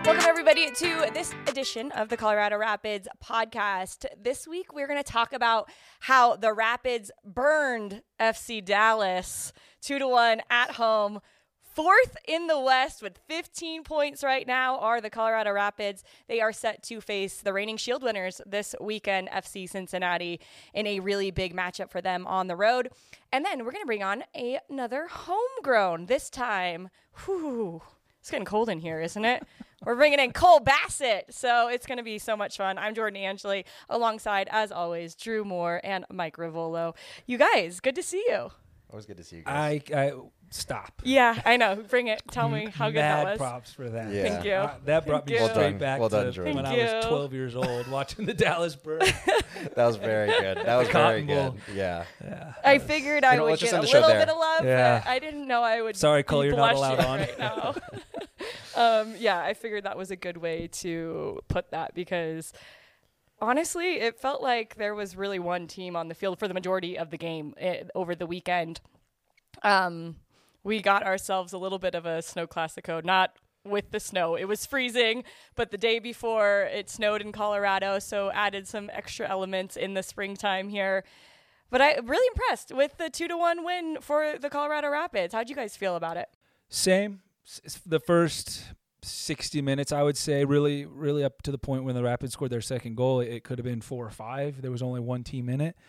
Welcome, everybody, to this edition of the Colorado Rapids podcast. This week, we're going to talk about how the Rapids burned FC Dallas 2-1 at home. Fourth in the West with 15 points right now are the Colorado Rapids. They are set to face the reigning Shield winners this weekend, FC Cincinnati, in a really big matchup for them on the road. And then we're going to bring on another homegrown. This time, it's getting cold in here, isn't it? We're bringing in Cole Bassett, so it's going to be so much fun. I'm Jordan Angeli, alongside, as always, Drew Moore and Mike Rivolo. You guys, good to see you. Always good to see you guys. I stop. Yeah, I know. Bring it. Tell me how good that was. Mad props for that. Yeah. Thank you. That brought me Well straight done. back Well done, to Jordan. when Thank I was you. 12 years old watching the Dallas Burn. That was very good. That was very Cotton good. Bowl. Yeah. I figured I would let's just get a end the show little there. bit of love, Yeah. but I didn't know I would. Sorry, Cole, be you're not blushing allowed on. right now. Yeah, I figured that was a good way to put that because honestly, it felt like there was really one team on the field for the majority of the game over the weekend. We got ourselves a little bit of a snow classico, not with the snow. It was freezing, but the day before it snowed in Colorado, so added some extra elements in the springtime here. But I'm really impressed with the 2-1 win for the Colorado Rapids. How'd you guys feel about it? Same. The first 60 minutes, I would say, really up to the point when the Rapids scored their second goal. It could have been 4 or 5. There was only one team in it.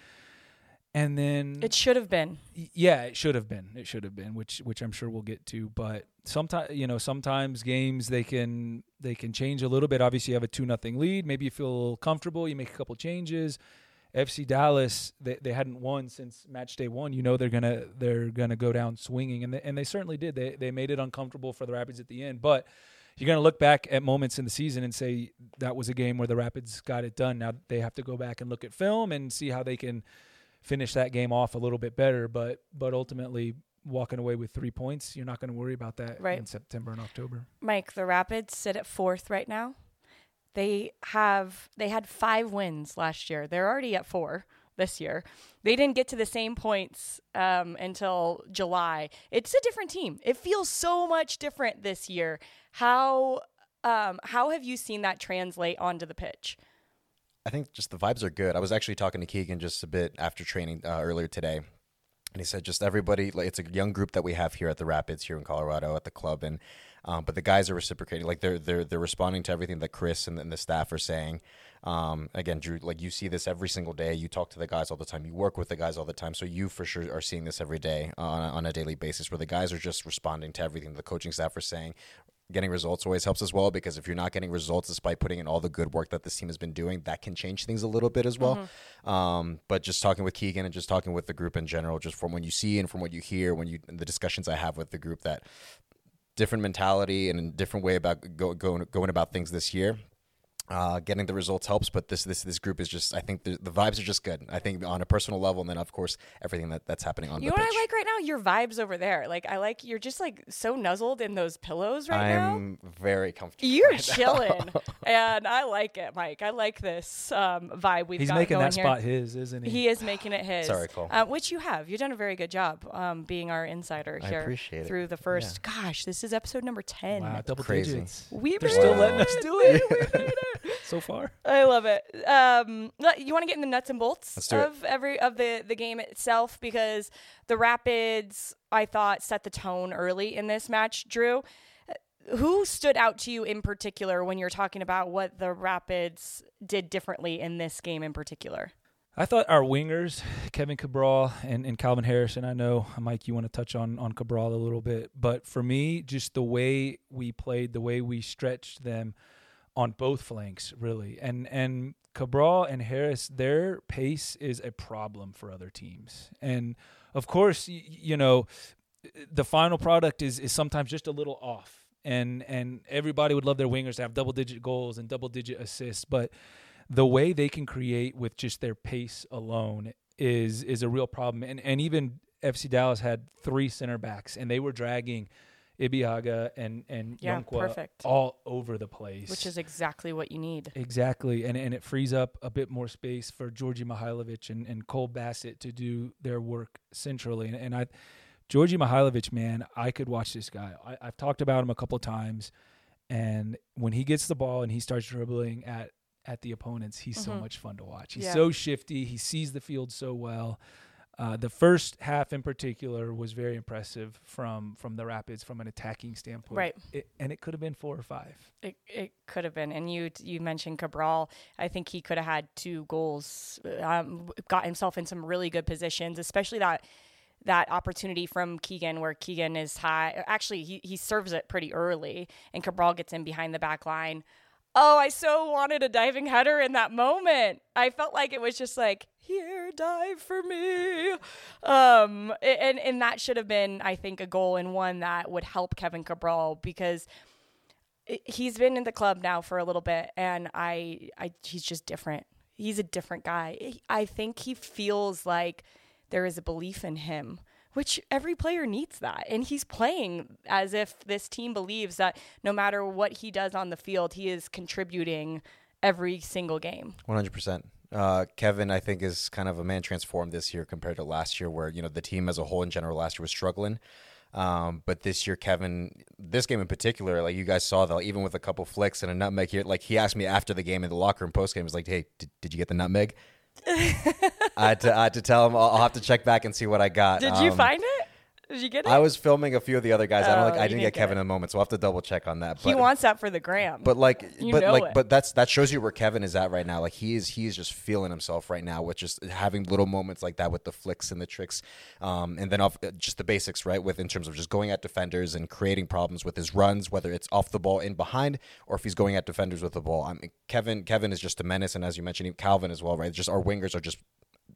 And then It should have been. Yeah, it should have been. It should have been, which I'm sure we'll get to. But sometimes games they can change a little bit. Obviously, you have a 2-0 lead. Maybe you feel a little comfortable. You make a couple changes. FC Dallas, they hadn't won since match day 1. You know they're gonna go down swinging, and they certainly did. They made it uncomfortable for the Rapids at the end. But you're gonna look back at moments in the season and say that was a game where the Rapids got it done. Now they have to go back and look at film and see how they can finish that game off a little bit better, but ultimately walking away with 3 points, you're not going to worry about that Right. in September and October. Mike, the Rapids sit at 4th right now. They had 5 wins last year. They're already at 4 this year. They didn't get to the same points until July. It's a different team. It feels so much different this year. How have you seen that translate onto the pitch? I think just the vibes are good. I was actually talking to Keegan just a bit after training earlier today. And he said just everybody, like it's a young group that we have here at the Rapids here in Colorado at the club. And but the guys are reciprocating. Like they're responding to everything that Chris and the staff are saying. Again, Drew, like you see this every single day. You talk to the guys all the time. You work with the guys all the time. So you for sure are seeing this every day on a daily basis where the guys are just responding to everything the coaching staff are saying. Getting results always helps as well, because if you're not getting results despite putting in all the good work that this team has been doing, that can change things a little bit as well. But just talking with Keegan and just talking with the group in general, just from when you see and from what you hear, and the discussions I have with the group, that different mentality and a different way about going about things this year. Getting the results helps, but this group is just, I think the vibes are just good. I think on a personal level, and then of course everything that's happening on the pitch. You know what I like right now? Your vibes over there. Like I like you're just like so nuzzled in those pillows right now. I'm very comfortable. You're right now. chilling, and I like it, Mike. I like this vibe we've He's got making going that here. spot his, isn't he? He is making it his. Sorry, Cole. Which you have. You've done a very good job being our insider I here appreciate it. through the first. Gosh, this is episode number 10. Wow, double Crazy. digits. We They're made still it. letting us do it. We made it so far. I love it. You want to get in the nuts and bolts Let's do it. of the game itself, because the Rapids, I thought, set the tone early in this match. Drew, who stood out to you in particular when you're talking about what the Rapids did differently in this game in particular? I thought our wingers, Kevin Cabral and Calvin Harrison, I know, Mike, you want to touch on Cabral a little bit, but for me, just the way we played, the way we stretched them on both flanks, really. And Cabral and Harris, their pace is a problem for other teams. And, of course, you know, the final product is sometimes just a little off. And everybody would love their wingers to have double-digit goals and double-digit assists, but the way they can create with just their pace alone is a real problem. And even FC Dallas had 3 center backs, and they were dragging Ibiaga and Yonkwa all over the place. Which is exactly what you need. Exactly. And it frees up a bit more space for Georgi Mihailovic and Cole Bassett to do their work centrally. Georgi Mihailovic, man, I could watch this guy. I've talked about him a couple of times, And when he gets the ball and he starts dribbling at the opponents, he's so much fun to watch. He's so shifty. He sees the field so well. The first half in particular was very impressive from the Rapids from an attacking standpoint. Right. And it could have been 4 or 5. It could have been. And you mentioned Cabral. I think he could have had 2 goals, got himself in some really good positions, especially that opportunity from Keegan where Keegan is high. Actually, he serves it pretty early, and Cabral gets in behind the back line. Oh, I so wanted a diving header in that moment. I felt like it was just like, here, dive for me. And that should have been, I think, a goal and one that would help Kevin Cabral because he's been in the club now for a little bit, and he's just different. He's a different guy. I think he feels like there is a belief in him, which every player needs that. And he's playing as if this team believes that no matter what he does on the field, he is contributing every single game. 100%. Kevin, I think, is kind of a man transformed this year compared to last year where, the team as a whole in general last year was struggling. But this year, Kevin, this game in particular, like you guys saw that even with a couple flicks and a nutmeg here, like he asked me after the game in the locker room post game, he was like, hey, did you get the nutmeg? I had to tell him I'll have to check back and see what I got. Did you find it? Did you get it? I was filming a few of the other guys. I didn't get Kevin in a moment, so I'll have to double check on that. He wants that for the gram. But that shows you where Kevin is at right now. Like he is just feeling himself right now with just having little moments like that with the flicks and the tricks, and then just the basics, right? With in terms of just going at defenders and creating problems with his runs, whether it's off the ball in behind or if he's going at defenders with the ball. I mean, Kevin is just a menace, and as you mentioned, Calvin as well, right? Just our wingers are just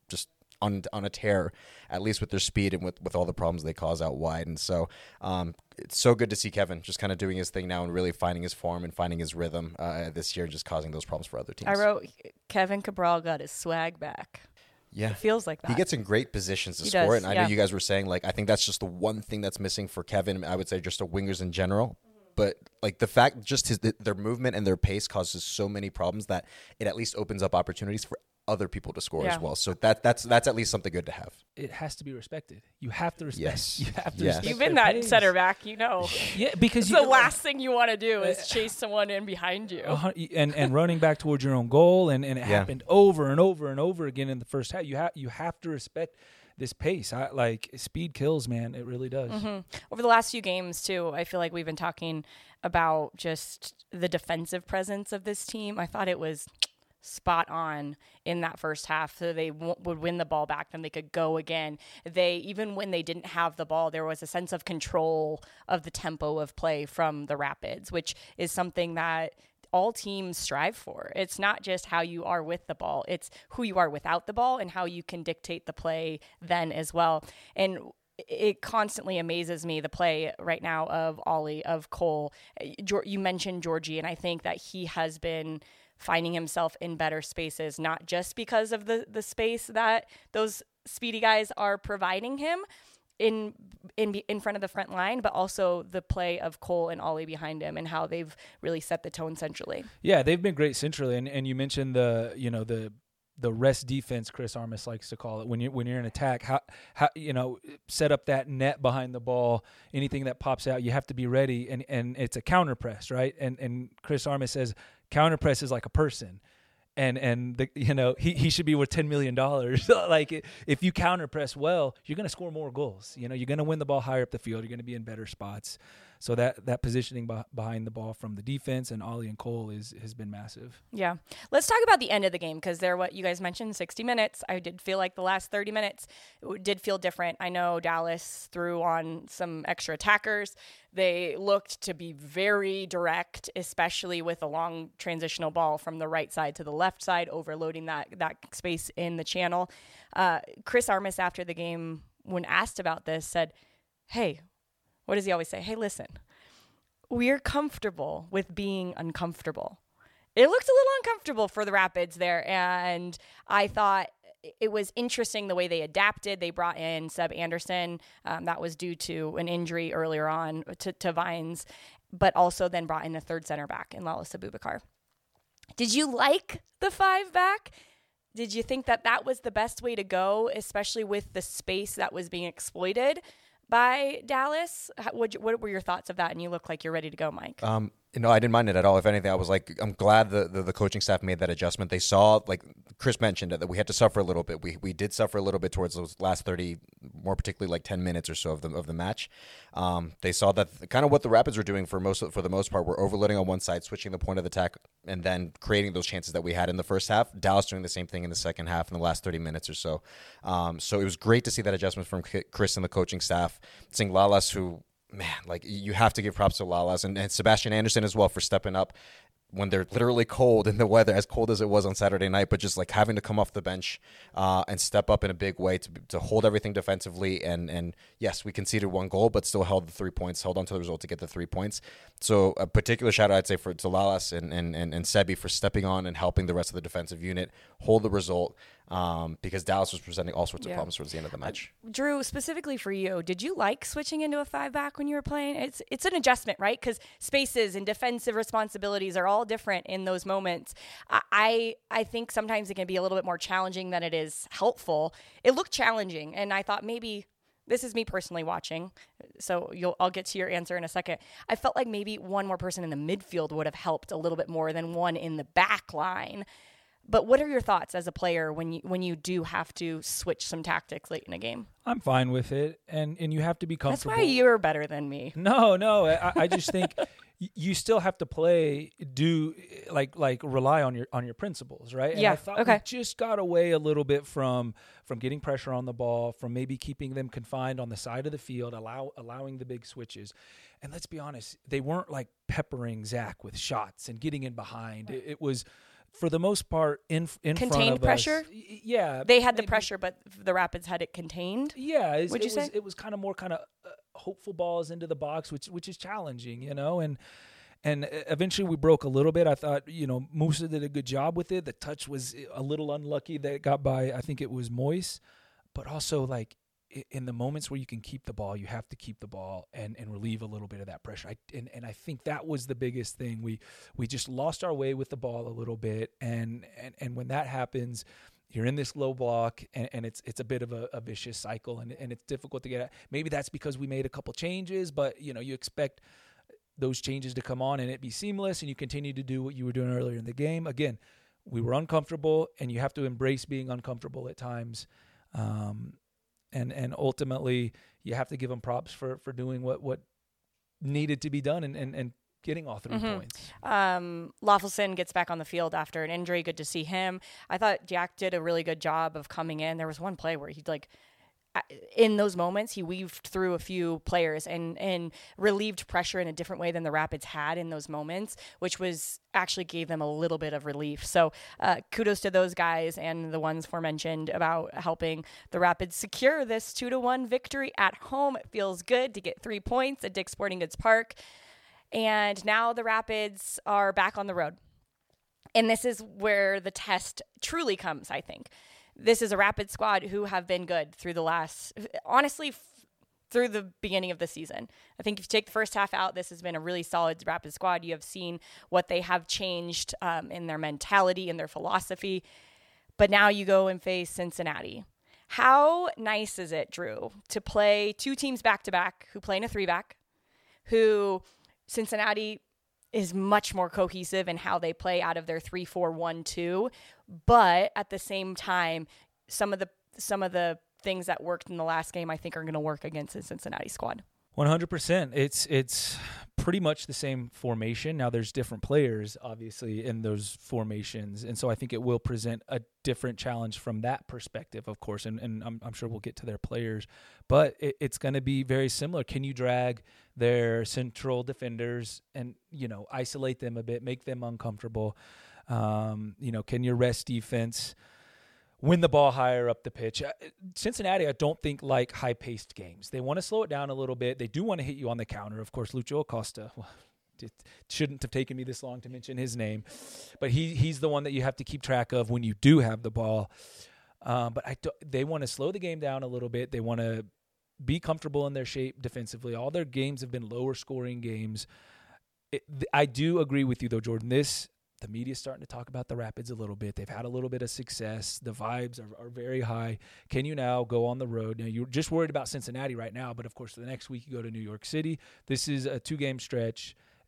on a tear, at least with their speed and with all the problems they cause out wide. And so it's so good to see Kevin just kind of doing his thing now and really finding his form and finding his rhythm this year, just causing those problems for other teams. I wrote, Kevin Cabral got his swag back. Yeah. It feels like that. He gets in great positions to score. And I know you guys were saying, like, I think that's just the one thing that's missing for Kevin. I would say just the wingers in general. But like the fact just their movement and their pace causes so many problems that it at least opens up opportunities for other people to score as well. So that's at least something good to have. It has to be respected. You have to respect. Yes. You have to respect. You've been that center back, Yeah, because the last thing you want to do is chase someone in behind you. And running back towards your own goal, and it happened over and over and over again in the first half. You have to respect this pace. Speed kills, man. It really does. Mm-hmm. Over the last few games, too, I feel like we've been talking about just the defensive presence of this team. I thought it was spot on in that first half. So they would win the ball back, then they could go again. Even when they didn't have the ball, there was a sense of control of the tempo of play from the Rapids, which is something that all teams strive for. It's not just how you are with the ball, it's who you are without the ball and how you can dictate the play then as well. And it constantly amazes me, the play right now of Ollie, of Cole. You mentioned Georgie, and I think that he has been finding himself in better spaces, not just because of the space that those speedy guys are providing him in front of the front line, but also the play of Cole and Ollie behind him and how they've really set the tone centrally. Yeah, they've been great centrally, and you mentioned the rest defense, Chris Armas likes to call it. When you're in attack, how set up that net behind the ball. Anything that pops out, you have to be ready, and it's a counter press, right? And Chris Armas says counter press is like a person. And he should be worth $10 million. Like if you counter press well, you're going to score more goals. You're going to win the ball higher up the field. You're going to be in better spots. So that positioning behind the ball from the defense and Ollie and Cole has been massive. Yeah. Let's talk about the end of the game, because what you guys mentioned, 60 minutes. I did feel like the last 30 minutes did feel different. I know Dallas threw on some extra attackers. They looked to be very direct, especially with a long transitional ball from the right side to the left side, overloading that space in the channel. Chris Armas, after the game, when asked about this, said, hey, what does he always say? Hey, listen, we're comfortable with being uncomfortable. It looked a little uncomfortable for the Rapids there, and I thought it was interesting the way they adapted. They brought in Seb Anderson. That was due to an injury earlier on to Vines, but also then brought in a third center back in Lalas Abubakar. Did you like the 5 back? Did you think that was the best way to go, especially with the space that was being exploited by Dallas? What were your thoughts of that? And you look like you're ready to go, Mike. No, I didn't mind it at all. If anything, I was like, I'm glad the coaching staff made that adjustment. They saw, like Chris mentioned, that we had to suffer a little bit. We did suffer a little bit towards those last 30, more particularly like 10 minutes or so of the match. They saw that kind of what the Rapids were doing for the most part. We're overloading on one side, switching the point of attack, and then creating those chances that we had in the first half. Dallas doing the same thing in the second half in the last 30 minutes or so. So it was great to see that adjustment from Chris and the coaching staff. Seeing Lalas, who, man, like you have to give props to Lalas and Sebastian Anderson as well for stepping up when they're literally cold in the weather, as cold as it was on Saturday night, but just like having to come off the bench and step up in a big way to hold everything defensively. And yes, we conceded one goal, but still held the 3 points, held on to the result to get the 3 points. So a particular shout out, I'd say, to Lalas and Sebi for stepping on and helping the rest of the defensive unit hold the result. Because Dallas was presenting all sorts of problems towards the end of the match. Drew, specifically for you, did you like switching into a 5-back when you were playing? It's an adjustment, right? Because spaces and defensive responsibilities are all different in those moments. I think sometimes it can be a little bit more challenging than it is helpful. It looked challenging, and I thought maybe, this is me personally watching, so I'll get to your answer in a second. I felt like maybe one more person in the midfield would have helped a little bit more than one in the back line. But what are your thoughts as a player when you do have to switch some tactics late in a game? I'm fine with it, and you have to be comfortable. That's why you're better than me. No, I just think you still have to rely on your principles, right? And yeah. I thought we just got away a little bit from getting pressure on the ball, from maybe keeping them confined on the side of the field, allowing the big switches. And let's be honest, they weren't like peppering Zach with shots and getting in behind. It was, for the most part, in front of us. Contained pressure? Yeah. They had the pressure, but the Rapids had it contained? Yeah. It was kind of more hopeful balls into the box, which is challenging, and eventually we broke a little bit. I thought, Musa did a good job with it. The touch was a little unlucky that it got by, I think it was Moise, but also like in the moments where you can keep the ball, you have to keep the ball and relieve a little bit of that pressure. I think that was the biggest thing. We just lost our way with the ball a little bit, and when that happens, you're in this low block, and it's a bit of a vicious cycle, and it's difficult to get at. Maybe that's because we made a couple changes, but you expect those changes to come on and it be seamless, and you continue to do what you were doing earlier in the game. Again, we were uncomfortable, and you have to embrace being uncomfortable at times. And ultimately, you have to give them props for doing what needed to be done and getting all 3 points. Loffelson gets back on the field after an injury. Good to see him. I thought Jack did a really good job of coming in. There was one play where he in those moments, he weaved through a few players and relieved pressure in a different way than the Rapids had in those moments, which was actually gave them a little bit of relief. So kudos to those guys and the ones aforementioned about helping the Rapids secure this 2-1 victory at home. It feels good to get 3 points at Dick's Sporting Goods Park. And now the Rapids are back on the road. And this is where the test truly comes, I think. This is a Rapid squad who have been good through the through the beginning of the season. I think if you take the first half out, this has been a really solid Rapid squad. You have seen what they have changed in their mentality and their philosophy. But now you go and face Cincinnati. How nice is it, Drew, to play two teams back-to-back who play in a 3-back, who Cincinnati is much more cohesive in how they play out of their 3-4-1-2, but at the same time, some of the things that worked in the last game I think are going to work against the Cincinnati squad. 100%. It's pretty much the same formation. Now there's different players obviously in those formations, and so I think it will present a different challenge from that perspective, of course, and I'm sure we'll get to their players, but it's going to be very similar. Can you drag their central defenders and isolate them a bit, make them uncomfortable? Can your rest defense win the ball higher up the pitch? Cincinnati, I don't think like high-paced games. They want to slow it down a little bit. They do want to hit you on the counter. Of course, Lucho Acosta, it shouldn't have taken me this long to mention his name, but he's the one that you have to keep track of when you do have the ball. They want to slow the game down a little bit. They want to be comfortable in their shape defensively. All their games have been lower-scoring games. I do agree with you, though, Jordan. The media's starting to talk about the Rapids a little bit. They've had a little bit of success. The vibes are very high. Can you now go on the road? Now, you're just worried about Cincinnati right now, but, of course, the next week you go to New York City. This is a 2-game stretch.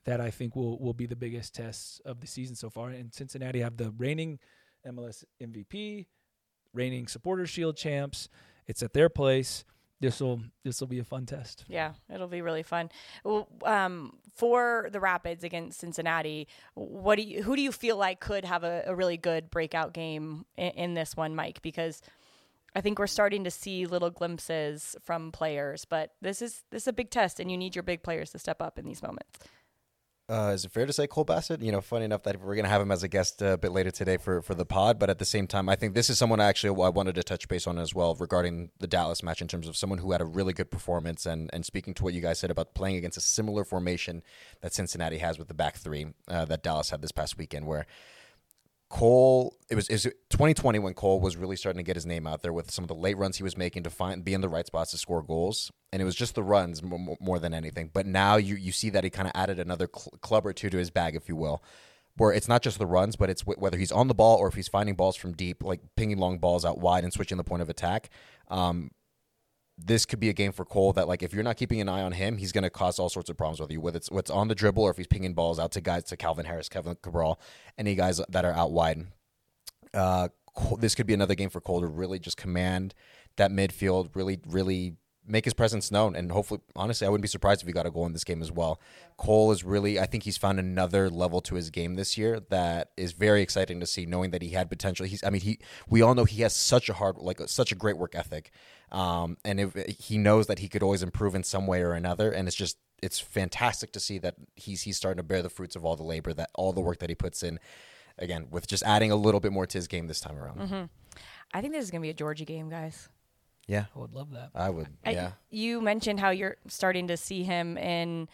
that I think will be the biggest tests of the season so far. And Cincinnati have the reigning MLS MVP, reigning Supporters Shield champs. It's at their place. This will be a fun test. Yeah, it'll be really fun. Well, for the Rapids against Cincinnati, who do you feel like could have a really good breakout game in this one, Mike? Because I think we're starting to see little glimpses from players, but this is a big test, and you need your big players to step up in these moments. Is it fair to say Cole Bassett? Funny enough that we're going to have him as a guest a bit later today for the pod, but at the same time, I think this is someone I wanted to touch base on as well regarding the Dallas match in terms of someone who had a really good performance and speaking to what you guys said about playing against a similar formation that Cincinnati has with the back three that Dallas had this past weekend, where Cole, it was 2020 when Cole was really starting to get his name out there with some of the late runs he was making to be in the right spots to score goals. And it was just the runs more than anything. But now you see that he kind of added another club or two to his bag, if you will, where it's not just the runs, but it's whether he's on the ball or if he's finding balls from deep, like pinging long balls out wide and switching the point of attack. This could be a game for Cole that, like, if you're not keeping an eye on him, he's going to cause all sorts of problems with you, whether it's what's on the dribble or if he's pinging balls out to Calvin Harris, Kevin Cabral, any guys that are out wide. This could be another game for Cole to really just command that midfield, really, really make his presence known. And hopefully, honestly, I wouldn't be surprised if he got a goal in this game as well. Cole is really, I think he's found another level to his game this year that is very exciting to see, knowing that he had potential. We all know he has such a great work ethic. And he knows that he could always improve in some way or another. And it's fantastic to see that he's starting to bear the fruits of all the labor, that all the work that he puts in, again, with just adding a little bit more to his game this time around. Mm-hmm. I think this is going to be a Georgie game, guys. Yeah. I would love that. I would, yeah. You mentioned how you're starting to see him in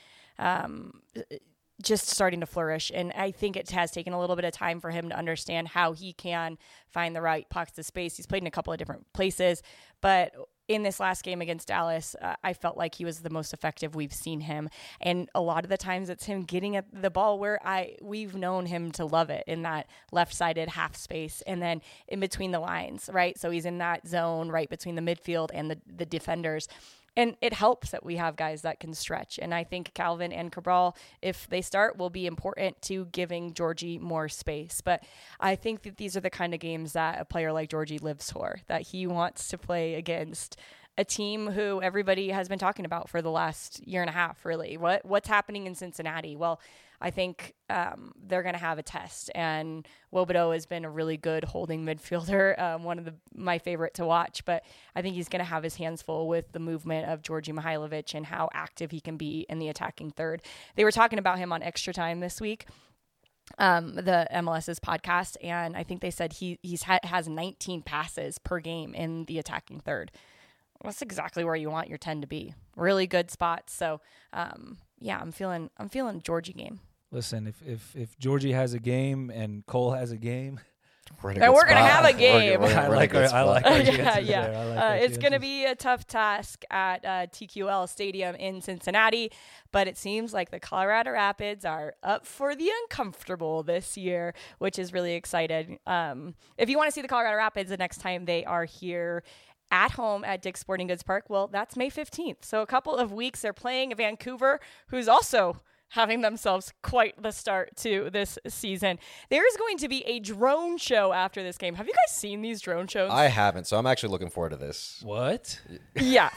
just starting to flourish. And I think it has taken a little bit of time for him to understand how he can find the right pockets of space. He's played in a couple of different places, but in this last game against Dallas, I felt like he was the most effective we've seen him. And a lot of the times it's him getting at the ball where we've known him to love it, in that left-sided half space and then in between the lines, right? So he's in that zone right between the midfield and the defenders. And it helps that we have guys that can stretch. And I think Calvin and Cabral, if they start, will be important to giving Georgie more space. But I think that these are the kind of games that a player like Georgie lives for, that he wants to play against a team who everybody has been talking about for the last year and a half, really. What's happening in Cincinnati? Well, I think they're going to have a test, and Wobodeau has been a really good holding midfielder, one of my favorite to watch, but I think he's going to have his hands full with the movement of Georgie Mihailovic and how active he can be in the attacking third. They were talking about him on Extra Time this week, the MLS's podcast, and I think they said he has 19 passes per game in the attacking third. That's exactly where you want your 10 to be. Really good spots. So, yeah, I'm feeling Georgie game. Listen, if Georgie has a game and Cole has a game, we're gonna have a game. I like our chances yeah. there. It's gonna be a tough task at TQL Stadium in Cincinnati, but it seems like the Colorado Rapids are up for the uncomfortable this year, which is really exciting. If you want to see the Colorado Rapids the next time they are here at home at Dick's Sporting Goods Park, well, that's May 15th. So a couple of weeks. They're playing Vancouver, who's also having themselves quite the start to this season. There is going to be a drone show after this game. Have you guys seen these drone shows? I haven't, so I'm actually looking forward to this. What? Yeah,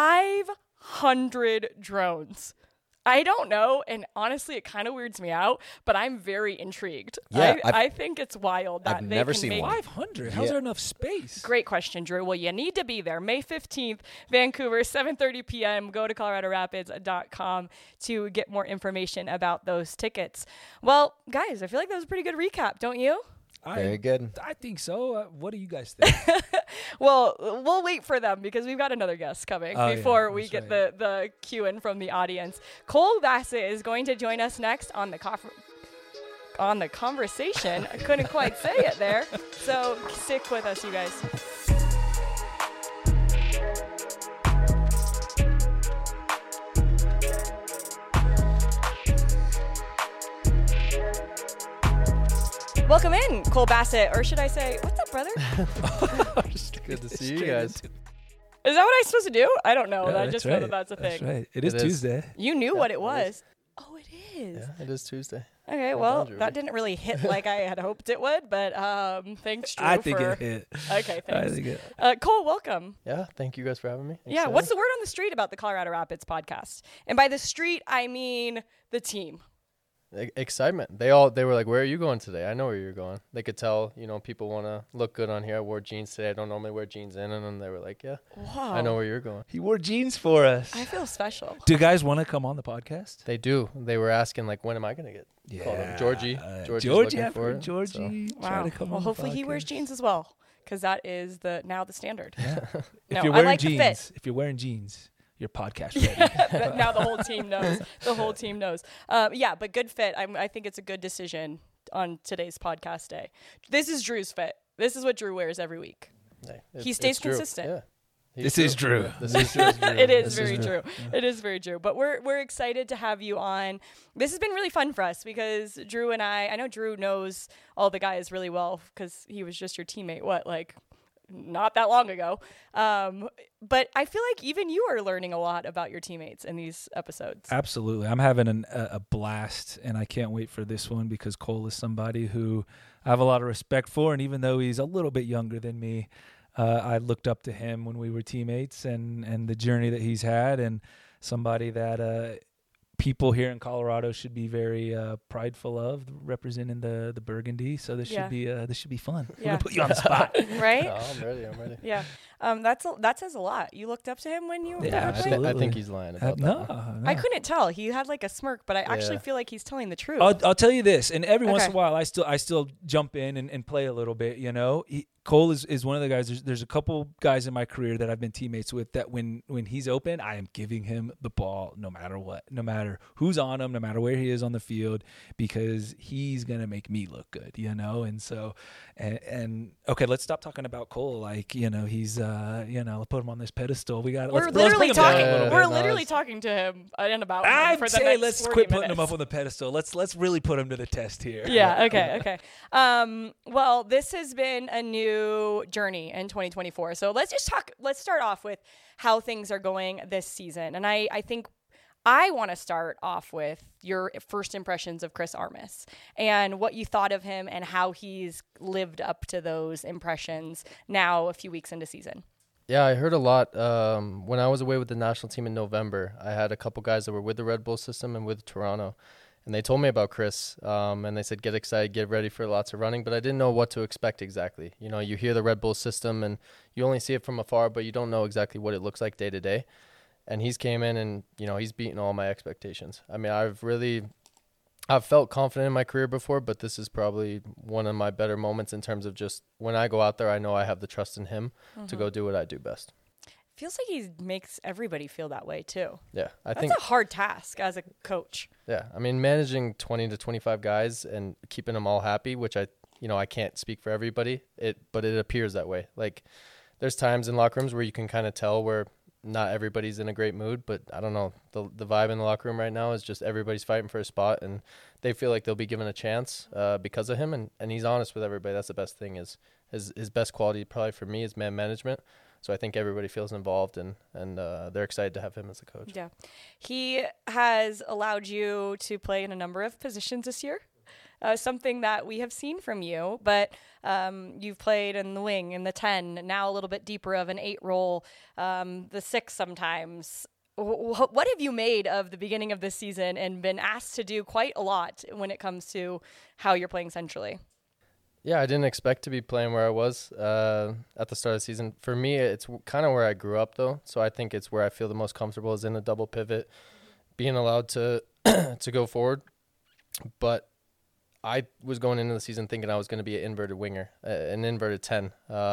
500 drones. I don't know, and honestly, it kind of weirds me out, but I'm very intrigued. Yeah, I think it's wild that I've they never can seen make 500? How's there enough space? Great question, Drew. Well, you need to be there. May 15th, Vancouver, 7:30 p.m. Go to coloradorapids.com to get more information about those tickets. Well, guys, I feel like that was a pretty good recap, don't you? Very good. I think so. What do you guys think? Well, we'll wait for them because we've got another guest coming before we get the cue in from the audience. Cole Bassett is going to join us next on the conversation. I couldn't quite say it there. So stick with us, you guys. Welcome in, Cole Bassett, or should I say, what's up, brother? Good to see you guys. Is that what I'm supposed to do? I don't know. Yeah, I just know that that's a thing. That's right. It is Tuesday. You knew what it was. Oh, it is. Yeah, it is Tuesday. Okay, Well well, done, Drew. that didn't really hit like I had hoped it would, but thanks, Drew. I think for... it hit. Okay, I thanks. think it. Cole, welcome. Yeah, thank you guys for having me. Yeah, Excited. what's the word on the street about the Colorado Rapids podcast? And by the street, I mean the team. Excitement. They were like, "Where are you going today?" I know where you're going. They could tell, people want to look good on here. I wore jeans today. I don't normally wear jeans in, and then they were like, "Yeah, Wow. I know where you're going." He wore jeans for us. I feel special. Do guys want to come on the podcast? They do. They were asking like, "When am I going to get called up?" Georgie's Georgie, looking I've for heard it, Georgie. so. Try Wow. to come Well, on the hopefully he wears podcast. jeans as well, because that is now the standard. Yeah. No, If you're I wearing like the fit. jeans, you're podcast ready. Now the whole team knows. The whole team knows. But good fit. I think it's a good decision on today's podcast day. This is Drew's fit. This is what Drew wears every week. Hey, He stays it's Drew. consistent. Yeah. This is Drew. This is Drew. It is This very is true. It is very true. But we're excited to have you on. This has been really fun for us because Drew and I know Drew knows all the guys really well because he was just your teammate. Not that long ago. But I feel like even you are learning a lot about your teammates in these episodes. Absolutely. I'm having a blast, and I can't wait for this one because Cole is somebody who I have a lot of respect for, and even though he's a little bit younger than me, I looked up to him when we were teammates and the journey that he's had, and somebody that people here in Colorado should be very prideful of, representing the Burgundy. So this should be fun. We're Yeah. gonna put you on the spot. Right? No, I'm ready. Yeah. That says a lot. You looked up to him when you Yeah, were playing? absolutely. I think he's lying about that. No. I couldn't tell. He had like a smirk, but I actually Yeah. feel like he's telling the truth. I'll tell you this, and every once in Okay. a while, I still jump in and play a little bit. Cole is one of the guys. There's a couple guys in my career that I've been teammates with that when he's open, I am giving him the ball no matter what, no matter who's on him, no matter where he is on the field, because he's gonna make me look good, And so, and okay, let's stop talking about Cole. Like he's put him on this pedestal. We got. We're Let's literally bring him down a talking. little bit. We're No, literally it's- talking to him and about him I'd for the say next let's 40 quit minutes. putting him up on the pedestal. Let's really put him to the test here. Yeah. Okay. Well, this has been a new journey in 2024. So let's start off with how things are going this season. And I think I want to start off with your first impressions of Chris Armas and what you thought of him and how he's lived up to those impressions now a few weeks into season. Yeah, I heard a lot. When I was away with the national team in November, I had a couple guys that were with the Red Bull system and with Toronto. And they told me about Chris, and they said, get excited, get ready for lots of running. But I didn't know what to expect exactly. You hear the Red Bull system, and you only see it from afar, but you don't know exactly what it looks like day to day. And he's came in, and, he's beaten all my expectations. I mean, I've felt confident in my career before, but this is probably one of my better moments in terms of just when I go out there, I know I have the trust in him to go do what I do best. Feels like he makes everybody feel that way too. Yeah, That's a hard task as a coach. Yeah, I mean, managing 20 to 25 guys and keeping them all happy, which I can't speak for everybody, but it appears that way. Like, there's times in locker rooms where you can kind of tell where not everybody's in a great mood, but I don't know. The vibe in the locker room right now is just everybody's fighting for a spot, and they feel like they'll be given a chance because of him, and he's honest with everybody. That's the best thing. Is his best quality probably for me is man management. So I think everybody feels involved, and they're excited to have him as a coach. Yeah. He has allowed you to play in a number of positions this year, something that we have seen from you. But you've played in the wing, in the 10, now a little bit deeper of an 8 role, the 6 sometimes. What have you made of the beginning of this season and been asked to do quite a lot when it comes to how you're playing centrally? Yeah, I didn't expect to be playing where I was at the start of the season. For me, it's kind of where I grew up, though. So I think it's where I feel the most comfortable is in a double pivot, being allowed to to go forward. But I was going into the season thinking I was going to be an inverted winger, an inverted 10.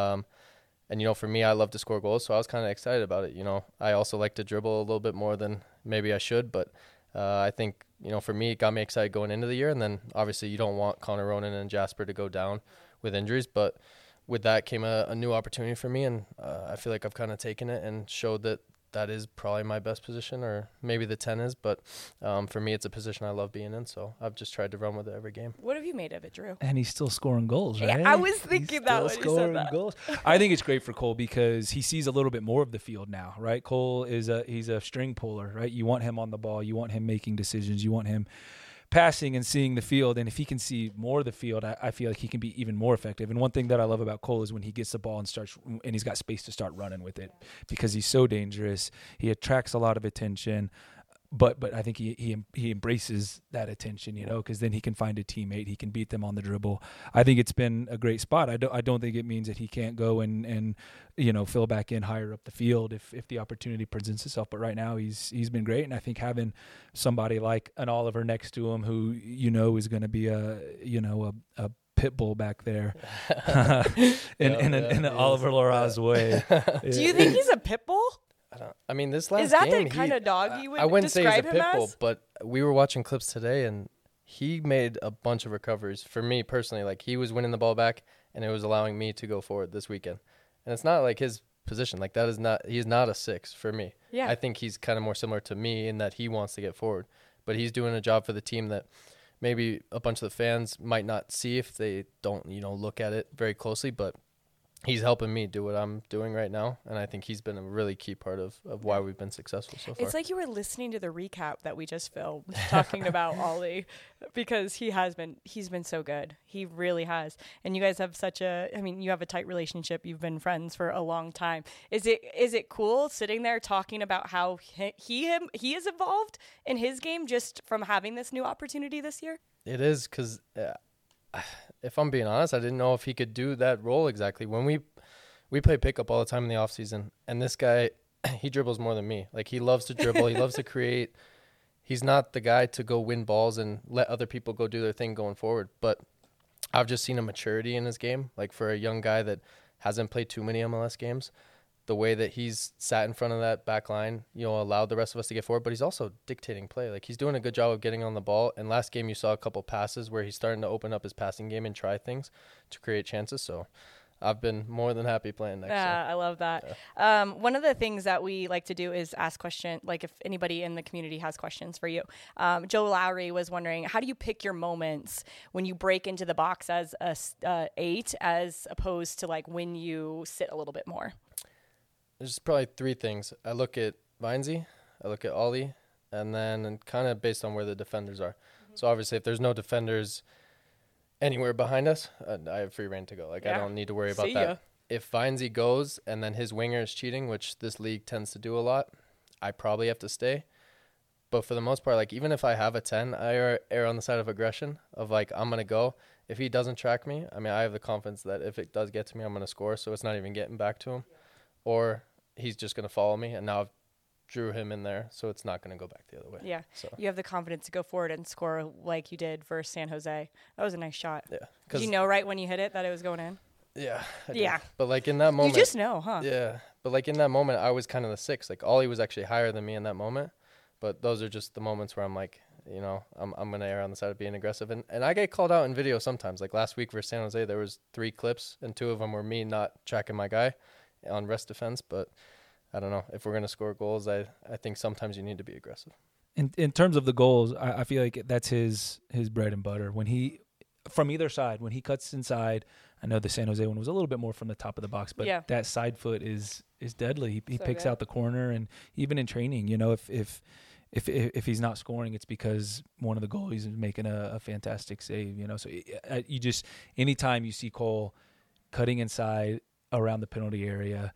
And, for me, I love to score goals, so I was kind of excited about it. I also like to dribble a little bit more than maybe I should, but I think, for me, it got me excited going into the year. And then obviously you don't want Connor Ronan and Jasper to go down with injuries. But with that came a new opportunity for me. And I feel like I've kind of taken it and showed that that is probably my best position, or maybe the 10 is. But for me, it's a position I love being in, so I've just tried to run with it every game. What have you made of it, Drew? And he's still scoring goals, right? Yeah, I was thinking that when you said that. Goals. I think it's great for Cole because he sees a little bit more of the field now, right? Cole he's a string puller, right? You want him on the ball. You want him making decisions. You want him passing and seeing the field. And if he can see more of the field, I feel like he can be even more effective. And one thing that I love about Cole is when he gets the ball and he's got space to start running with it because he's so dangerous. He attracts a lot of attention. But I think he embraces that attention, because then he can find a teammate. He can beat them on the dribble. I think it's been a great spot. I don't think it means that he can't go and fill back in higher up the field if the opportunity presents itself. But right now he's been great, and I think having somebody like an Oliver next to him who is going to be a pit bull back there in an Oliver Loraz way. Do you think he's a pit bull? I mean, this last is that game, the kind of dog you would I wouldn't say he's a describe him pit bull, as? but we were watching clips today, and he made a bunch of recoveries. For me personally, like he was winning the ball back, and it was allowing me to go forward this weekend. And it's not like his position. Like that is not. He's not a 6 for me. Yeah. I think he's kind of more similar to me in that he wants to get forward, but he's doing a job for the team that maybe a bunch of the fans might not see if they don't, look at it very closely, but he's helping me do what I'm doing right now, and I think he's been a really key part of why we've been successful so far. It's like you were listening to the recap that we just filmed talking about Ollie, because he's been so good. He really has. And you guys have you have a tight relationship. You've been friends for a long time. Is it cool sitting there talking about how he has evolved in his game just from having this new opportunity this year? It is, because if I'm being honest, I didn't know if he could do that role exactly. When we play pickup all the time in the off season, and this guy, he dribbles more than me. Like he loves to dribble, he loves to create. He's not the guy to go win balls and let other people go do their thing going forward. But I've just seen a maturity in his game, like for a young guy that hasn't played too many MLS games. The way that he's sat in front of that back line, allowed the rest of us to get forward, but he's also dictating play. Like he's doing a good job of getting on the ball. And last game you saw a couple passes where he's starting to open up his passing game and try things to create chances. So I've been more than happy playing next. Yeah, I love that. Yeah. One of the things that we like to do is ask questions, like if anybody in the community has questions for you. Joe Lowry was wondering, how do you pick your moments when you break into the box as a 8 as opposed to like when you sit a little bit more? There's probably 3 things. I look at Vinesy, I look at Ollie, and then kind of based on where the defenders are. Mm-hmm. So obviously if there's no defenders anywhere behind us, I have free reign to go. Like I don't need to worry about that. If Vinesy goes and then his winger is cheating, which this league tends to do a lot, I probably have to stay. But for the most part, like even if I have a 10, I err on the side of aggression of like I'm going to go. If he doesn't track me, I have the confidence that if it does get to me, I'm going to score. So it's not even getting back to him. Or he's just going to follow me, and now I've drew him in there, so it's not going to go back the other way. Yeah. So you have the confidence to go forward and score like you did versus San Jose. That was a nice shot. Yeah. Did you know right when you hit it that it was going in? Yeah. Yeah. But like in that moment. You just know, huh? Yeah. But like in that moment, I was kind of the 6. Like Ollie was actually higher than me in that moment. But those are just the moments where I'm like, I'm going to err on the side of being aggressive. And I get called out in video sometimes. Like last week versus San Jose, there was 3 clips, and 2 of them were me not tracking my guy on rest defense. But I don't know. If we're going to score goals, I think sometimes you need to be aggressive. In terms of the goals, I feel like that's his bread and butter. When he, from either side, when he cuts inside, I know the San Jose one was a little bit more from the top of the box, but that side foot is deadly. He picks out the corner, and even in training, if he's not scoring, it's because one of the goalies is making a fantastic save. So you just anytime you see Cole cutting inside around the penalty area,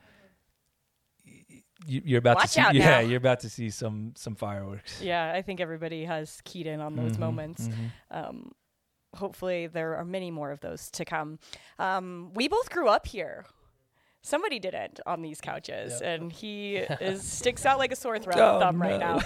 you're about to see, you're about to see some fireworks. Yeah, I think everybody has keyed in on those moments. Mm-hmm. Hopefully there are many more of those to come. We both grew up here. Somebody didn't on these couches, and he sticks out like a sore thumb right now.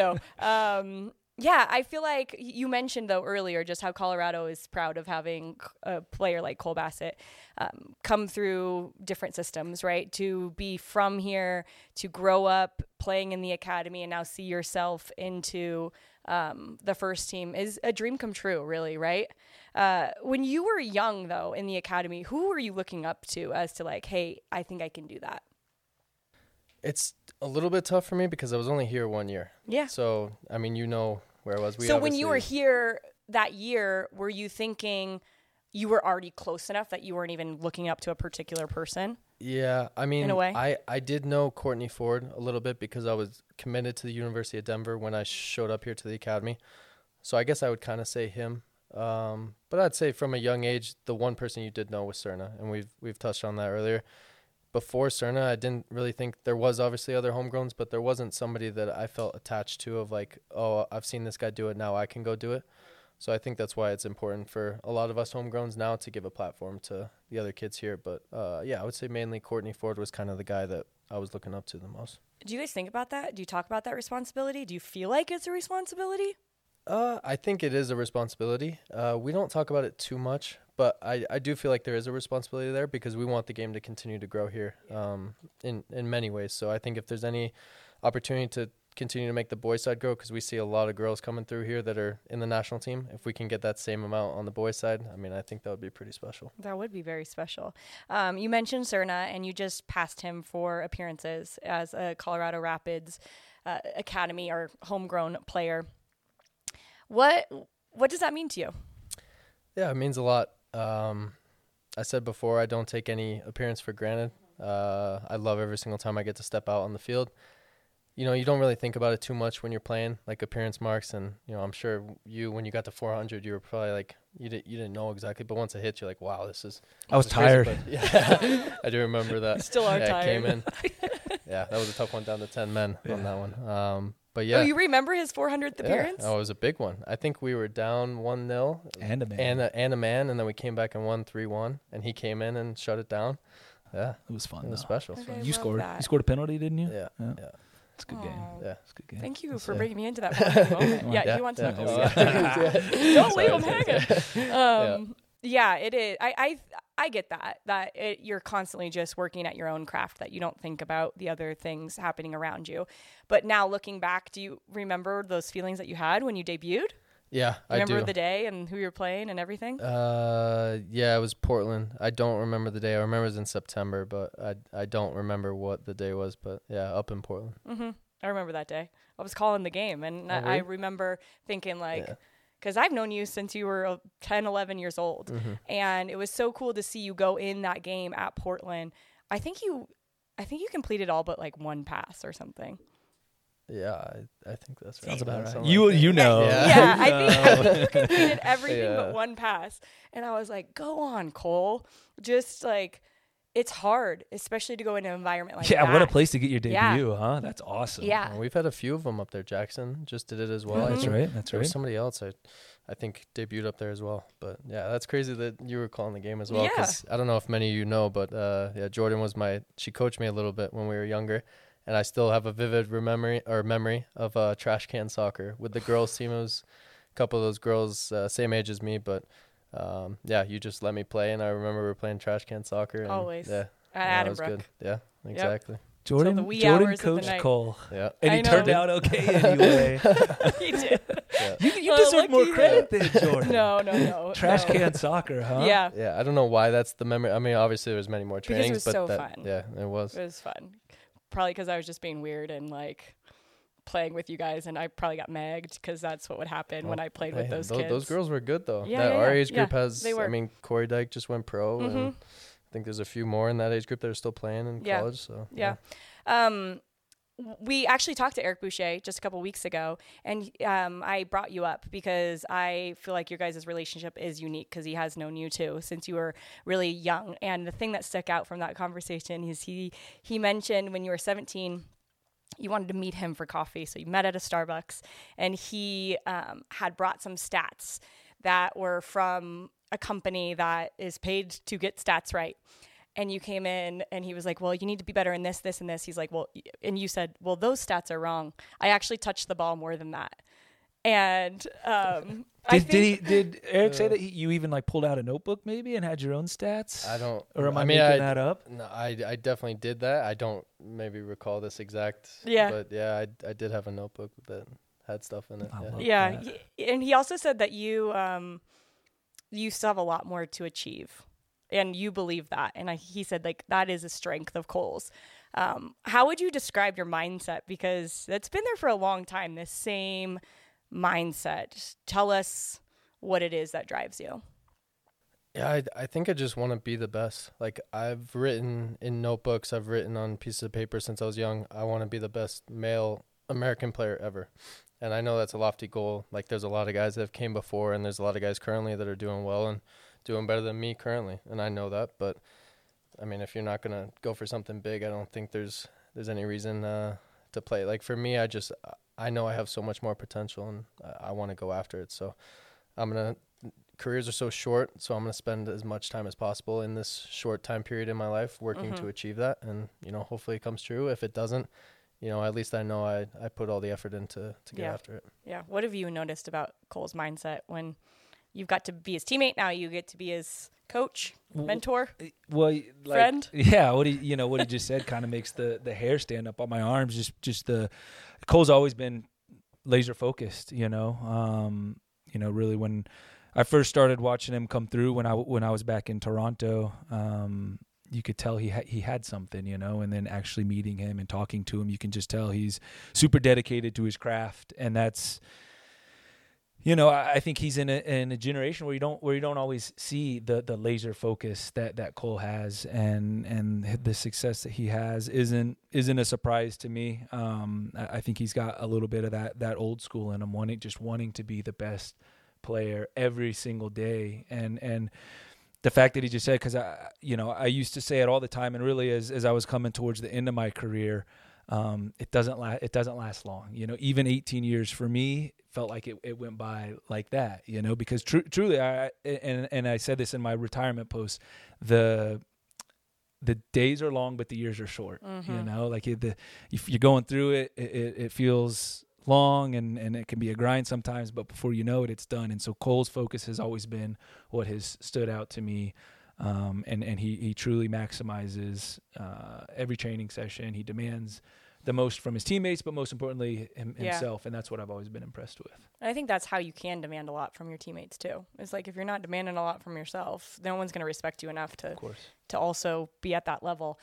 No. Yeah, I feel like you mentioned, though, earlier just how Colorado is proud of having a player like Cole Bassett come through different systems, right? To be from here, to grow up playing in the academy, and now see yourself into the first team is a dream come true, really, right? When you were young, though, in the academy, who were you looking up to as to like, hey, I think I can do that? It's a little bit tough for me because I was only here 1 year. Yeah. So, I mean, you know where I was. So when you were here that year, were you thinking you were already close enough that you weren't even looking up to a particular person? Yeah, I mean, in a way? I did know Courtney Ford a little bit because I was committed to the University of Denver when I showed up here to the academy. So I guess I would kind of say him. But I'd say from a young age, the one person you did know was Cerna, and we've touched on that earlier. Before Cerna, I didn't really think there was obviously other homegrowns, but there wasn't somebody that I felt attached to of like, oh, I've seen this guy do it, now I can go do it. So I think that's why it's important for a lot of us homegrowns now to give a platform to the other kids here. But yeah, I would say mainly Courtney Ford was kind of the guy that I was looking up to the most. Do you guys think about that? Do you talk about that responsibility? Do you feel like it's a responsibility? I think it is a responsibility. We don't talk about it too much, but I do feel like there is a responsibility there because we want the game to continue to grow here in many ways. So I think if there's any opportunity to continue to make the boys side grow, because we see a lot of girls coming through here that are in the national team, if we can get that same amount on the boys side, I mean, I think that would be pretty special. That would be very special. You mentioned Cerna, and you just passed him for appearances as a Colorado Rapids Academy or homegrown player. What does that mean to you? Yeah, it means a lot. I said before, I don't take any appearance for granted. I love every single time I get to step out on the field. You know, you don't really think about it too much when you're playing, like appearance marks. And, you know, I'm sure when you got to 400, you were probably like, you didn't know exactly. But once it hit, you're like, wow, this is I was tired. Crazy. Yeah, I do remember that. Still are tired. Came in. Yeah, that was a tough one down to 10 men on that one. But yeah. Oh, you remember his 400th appearance? Oh, it was a big one. I think we were down 1-0. And a man. And a man. And then we came back and won 3-1. And he came in and shut it down. Yeah. It was fun. It was though. special. Okay. You love scored. that. You scored a penalty, didn't you? Yeah. It's a good game. Aw. Yeah. It's a good game. Thank you That's for it. bringing me into that moment. Yeah, he wants yeah. knuckles. Yeah. Don't leave him hanging. Yeah, it is. I get that you're constantly just working at your own craft, that you don't think about the other things happening around you. But now looking back, do you remember those feelings that you had when you debuted? Yeah, I do. Remember the day and who you're playing and everything? Yeah, it was Portland. I don't remember the day. I remember it was in September, but I don't remember what the day was. But yeah, up in Portland. Mm-hmm. I remember that day. I was calling the game, and Oh, really? I remember thinking like, because I've known you since you were 10, 11 years old, Mm-hmm. and it was so cool to see you go in that game at Portland. I think you completed all but like one pass or something. Yeah, I think that's right. Sounds about right. Something like that. You know. Yeah, I think you completed everything Yeah. but one pass. And I was like, go on, Cole. Just like, it's hard, especially to go into an environment like that. Yeah, what a place to get your Yeah. debut, huh? That's awesome. Yeah. Well, we've had a few of them up there. Jackson just did it as well. I That's think right. That's there was right. somebody else I think debuted up there as well. But yeah, that's crazy that you were calling the game as well. Yeah. 'Cause I don't know if many of you know, but yeah, Jordan was she coached me a little bit when we were younger. And I still have a vivid memory of trash can soccer with the girls team. It was a couple of those girls, same age as me, but yeah, you just let me play. And I remember we were playing trash can soccer. And Always. Yeah. At that was Adambrook. good. Yeah, exactly. Jordan, the wee Jordan hours of the coached night. Cole. Yeah. And I he know. turned out okay anyway. He did. You Oh, deserve more lucky credit than Jordan. No. Trash no. can soccer, huh? Yeah, Yeah, I don't know why that's the memory. I mean, obviously there was many more Because it trainings, was but so that, fun. yeah, it was. it was fun. Probably because I was just being weird and like playing with you guys, and I probably got magged because that's what would happen when I played with Hey, those kids. Those girls were good though. Yeah, yeah, our yeah. age group Yeah, has. they were. I mean, Corey Dyke just went pro, and Mhm. I think there's a few more in that age group that are still playing in Yeah. college. So Yeah. We actually talked to Eric Boucher just a couple weeks ago, and I brought you up because I feel like your guys' relationship is unique because he has known you too since you were really young. And the thing that stuck out from that conversation is he mentioned when you were 17, you wanted to meet him for coffee. So you met at a Starbucks, and he had brought some stats that were from a company that is paid to get stats right. And you came in and he was like, well, you need to be better in this, this, and this. He's like, well, and you said, well, those stats are wrong. I actually touched the ball more than that. And did Eric say that you even like pulled out a notebook maybe and had your own stats? I don't. Or am I mean, making that up? No, I definitely did that. I don't maybe recall this exact. Yeah. But yeah, I did have a notebook that had stuff in it. I Yeah. love Yeah. And he also said that you still have a lot more to achieve. And you believe that. And he said, like, that is a strength of Cole's. How would you describe your mindset? Because it's been there for a long time, this same mindset. Just tell us what it is that drives you. Yeah, I think I just want to be the best. Like, I've written in notebooks, I've written on pieces of paper since I was young, I want to be the best male American player ever. And I know that's a lofty goal. Like, there's a lot of guys that have came before, and there's a lot of guys currently that are doing well and doing better than me currently. And I know that. But, I mean, if you're not going to go for something big, I don't think there's any reason to play. Like, for me, I know I have so much more potential, and I want to go after it. So careers are so short, so I'm going to spend as much time as possible in this short time period in my life working to achieve that. And, hopefully it comes true. If it doesn't, at least I know I put all the effort in to get after it. Yeah. What have you noticed about Cole's mindset when you've got to be his teammate? Now you get to be his coach, mentor, friend? Yeah. What he just said kind of makes the hair stand up on my arms. Cole's always been laser focused, really when I first started watching him come through when I was back in Toronto, you could tell he had something, and then actually meeting him and talking to him, you can just tell he's super dedicated to his craft. And that's, I think he's in a generation where you don't always see the laser focus that Cole has, and the success that he has isn't a surprise to me. I think he's got a little bit of that old school in him, wanting to be the best player every single day. And the fact that he just said, because I used to say it all the time, and really as I was coming towards the end of my career, it doesn't last long. Even 18 years for me felt like it went by like that. Because truly, and I said this in my retirement post, the days are long, but the years are short. Like if you're going through it feels long and it can be a grind sometimes, but before you know it, it's done. And so Cole's focus has always been what has stood out to me. And he truly maximizes every training session. He demands the most from his teammates, but most importantly himself. And that's what I've always been impressed with. And I think that's how you can demand a lot from your teammates too. It's like, if you're not demanding a lot from yourself, no one's going to respect you enough to also be at that level.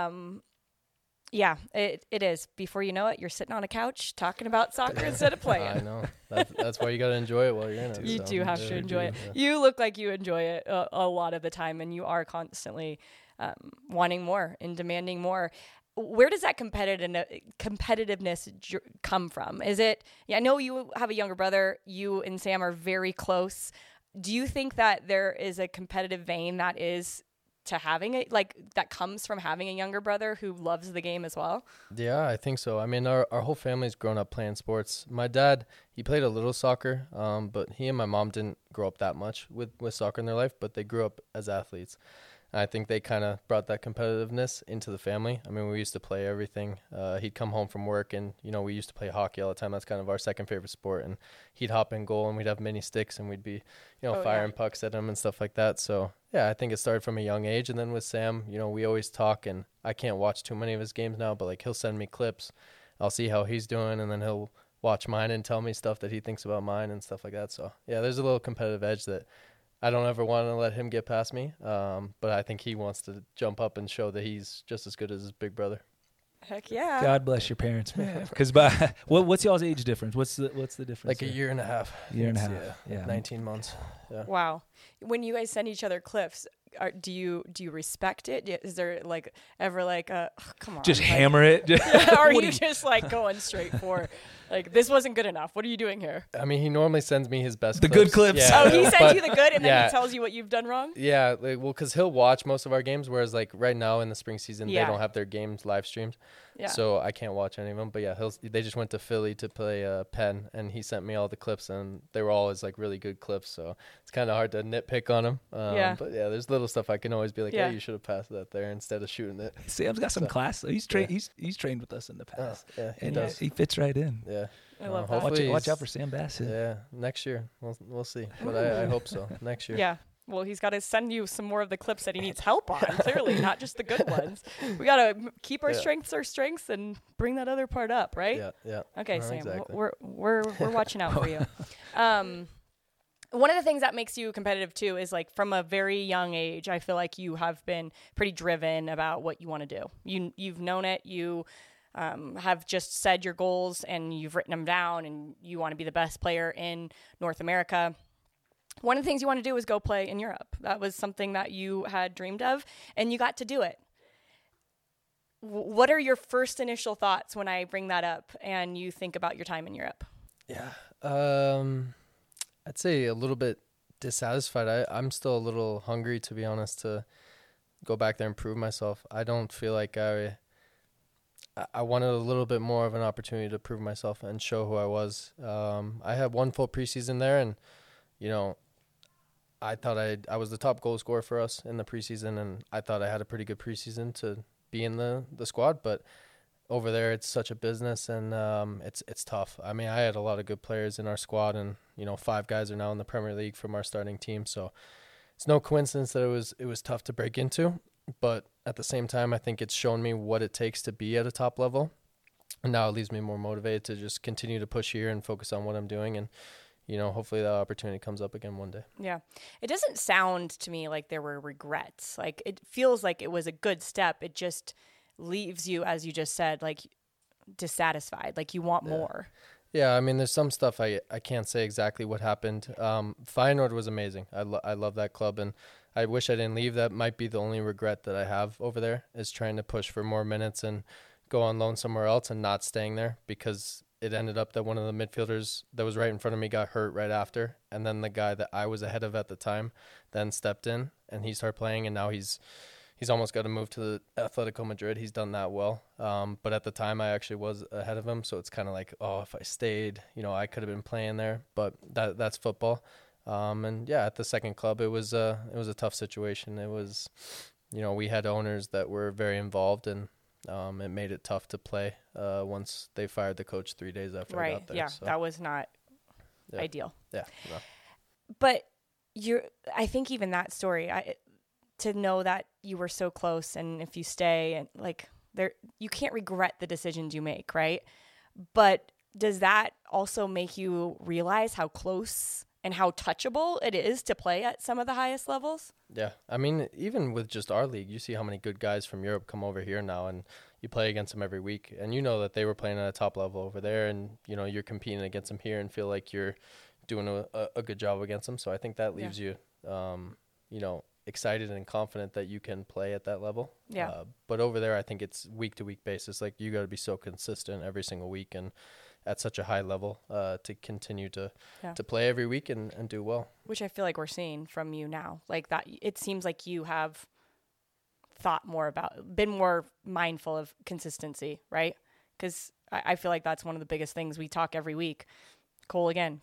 Yeah, it is. Before you know it, you're sitting on a couch talking about soccer instead of playing. I know. That's why you got to enjoy it while you're in it. You do have to enjoy it. Yeah. You look like you enjoy it a lot of the time, and you are constantly wanting more and demanding more. Where does that competitiveness come from? Is it, I know you have a younger brother. You and Sam are very close. Do you think that there is a competitive vein that is to having it, like that comes from having a younger brother who loves the game as well? Yeah, I think so. I mean, our whole family's grown up playing sports. My dad, he played a little soccer, but he and my mom didn't grow up that much with soccer in their life, but they grew up as athletes. And I think they kind of brought that competitiveness into the family. I mean, we used to play everything. He'd come home from work and, we used to play hockey all the time. That's kind of our second favorite sport. And he'd hop in goal and we'd have mini sticks and we'd be, firing pucks at him and stuff like that. So, yeah, I think it started from a young age. And then with Sam, we always talk, and I can't watch too many of his games now, but like he'll send me clips. I'll see how he's doing, and then he'll watch mine and tell me stuff that he thinks about mine and stuff like that. So, yeah, there's a little competitive edge that I don't ever want to let him get past me, but I think he wants to jump up and show that he's just as good as his big brother. Heck yeah! God bless your parents, man. Because what's y'all's age difference? What's the difference? Like a year and a half. Yeah. 19 months. Yeah. Wow. When you guys send each other clips, do you respect it? Is there like ever like come on, just like, hammer it? Or are you just like going straight for like, this wasn't good enough? What are you doing here? I mean, he normally sends me his best the good clips. Yeah, oh, he sends you the good, and then he tells you what you've done wrong? Yeah, because he'll watch most of our games, whereas like right now in the spring season, they don't have their games live streamed. Yeah. So I can't watch any of them. But yeah, they just went to Philly to play Penn, and he sent me all the clips, and they were always like really good clips. So it's kind of hard to nitpick on them. But yeah, there's little stuff I can always be like, hey, you should have passed that there instead of shooting it. Sam's got some class. He's trained. He's trained with us in the past. Yeah, he does. He fits right in. Yeah. I love that. Watch out for Sam Bassett. Yeah, next year we'll see, but I hope so. Next year. Yeah. Well, he's got to send you some more of the clips that he needs help on. Clearly, not just the good ones. We got to keep our strengths, and bring that other part up, right? Yeah. Okay, no, Sam. exactly. We're watching out for you. One of the things that makes you competitive too is like from a very young age, I feel like you have been pretty driven about what you want to do. You've known it. You have just said your goals and you've written them down, and you want to be the best player in North America. One of the things you want to do is go play in Europe. That was something that you had dreamed of, and you got to do it. What are your first initial thoughts when I bring that up and you think about your time in Europe? Yeah. I'd say a little bit dissatisfied. I'm still a little hungry, to be honest, to go back there and prove myself. I don't feel like I wanted a little bit more of an opportunity to prove myself and show who I was. I had one full preseason there, and, you know, I thought I was the top goal scorer for us in the preseason, and I thought I had a pretty good preseason to be in the squad, but over there it's such a business, and it's tough. I mean, I had a lot of good players in our squad, and 5 guys are now in the Premier League from our starting team, so it's no coincidence that it was tough to break into. But at the same time, I think it's shown me what it takes to be at a top level, and now it leaves me more motivated to just continue to push here and focus on what I'm doing, and hopefully that opportunity comes up again one day. Yeah. It doesn't sound to me like there were regrets. Like, it feels like it was a good step. It just leaves you, as you just said, like dissatisfied, like you want more. Yeah, I mean, there's some stuff I can't say exactly what happened. Feyenoord was amazing. I love that club, and I wish I didn't leave. That might be the only regret that I have over there, is trying to push for more minutes and go on loan somewhere else and not staying there, because it ended up that one of the midfielders that was right in front of me got hurt right after, and then the guy that I was ahead of at the time then stepped in, and he started playing, and now he's almost got to move to the Atletico Madrid. He's done that well. But at the time, I actually was ahead of him. So it's kind of like, if I stayed, I could have been playing there. But that's football. And yeah, at the second club, it was a tough situation. It was, we had owners that were very involved, and it made it tough to play once they fired the coach 3 days after I got there. Yeah, so. that was not ideal. Yeah. No. But I think even that story, to know that you were so close, and if you stay, and like you can't regret the decisions you make, right? But does that also make you realize how close and how touchable it is to play at some of the highest levels? Yeah. I mean, even with just our league, you see how many good guys from Europe come over here now, and you play against them every week, and that they were playing at a top level over there, and you're competing against them here and feel like you're doing a good job against them. So I think that leaves you excited and confident that you can play at that level. Yeah. But over there, I think it's week to week basis. Like, you got to be so consistent every single week and at such a high level to continue to play every week and do well. Which I feel like we're seeing from you now. Like that, it seems like you have been more mindful of consistency, right? Because I feel like that's one of the biggest things we talk every week. Goal again.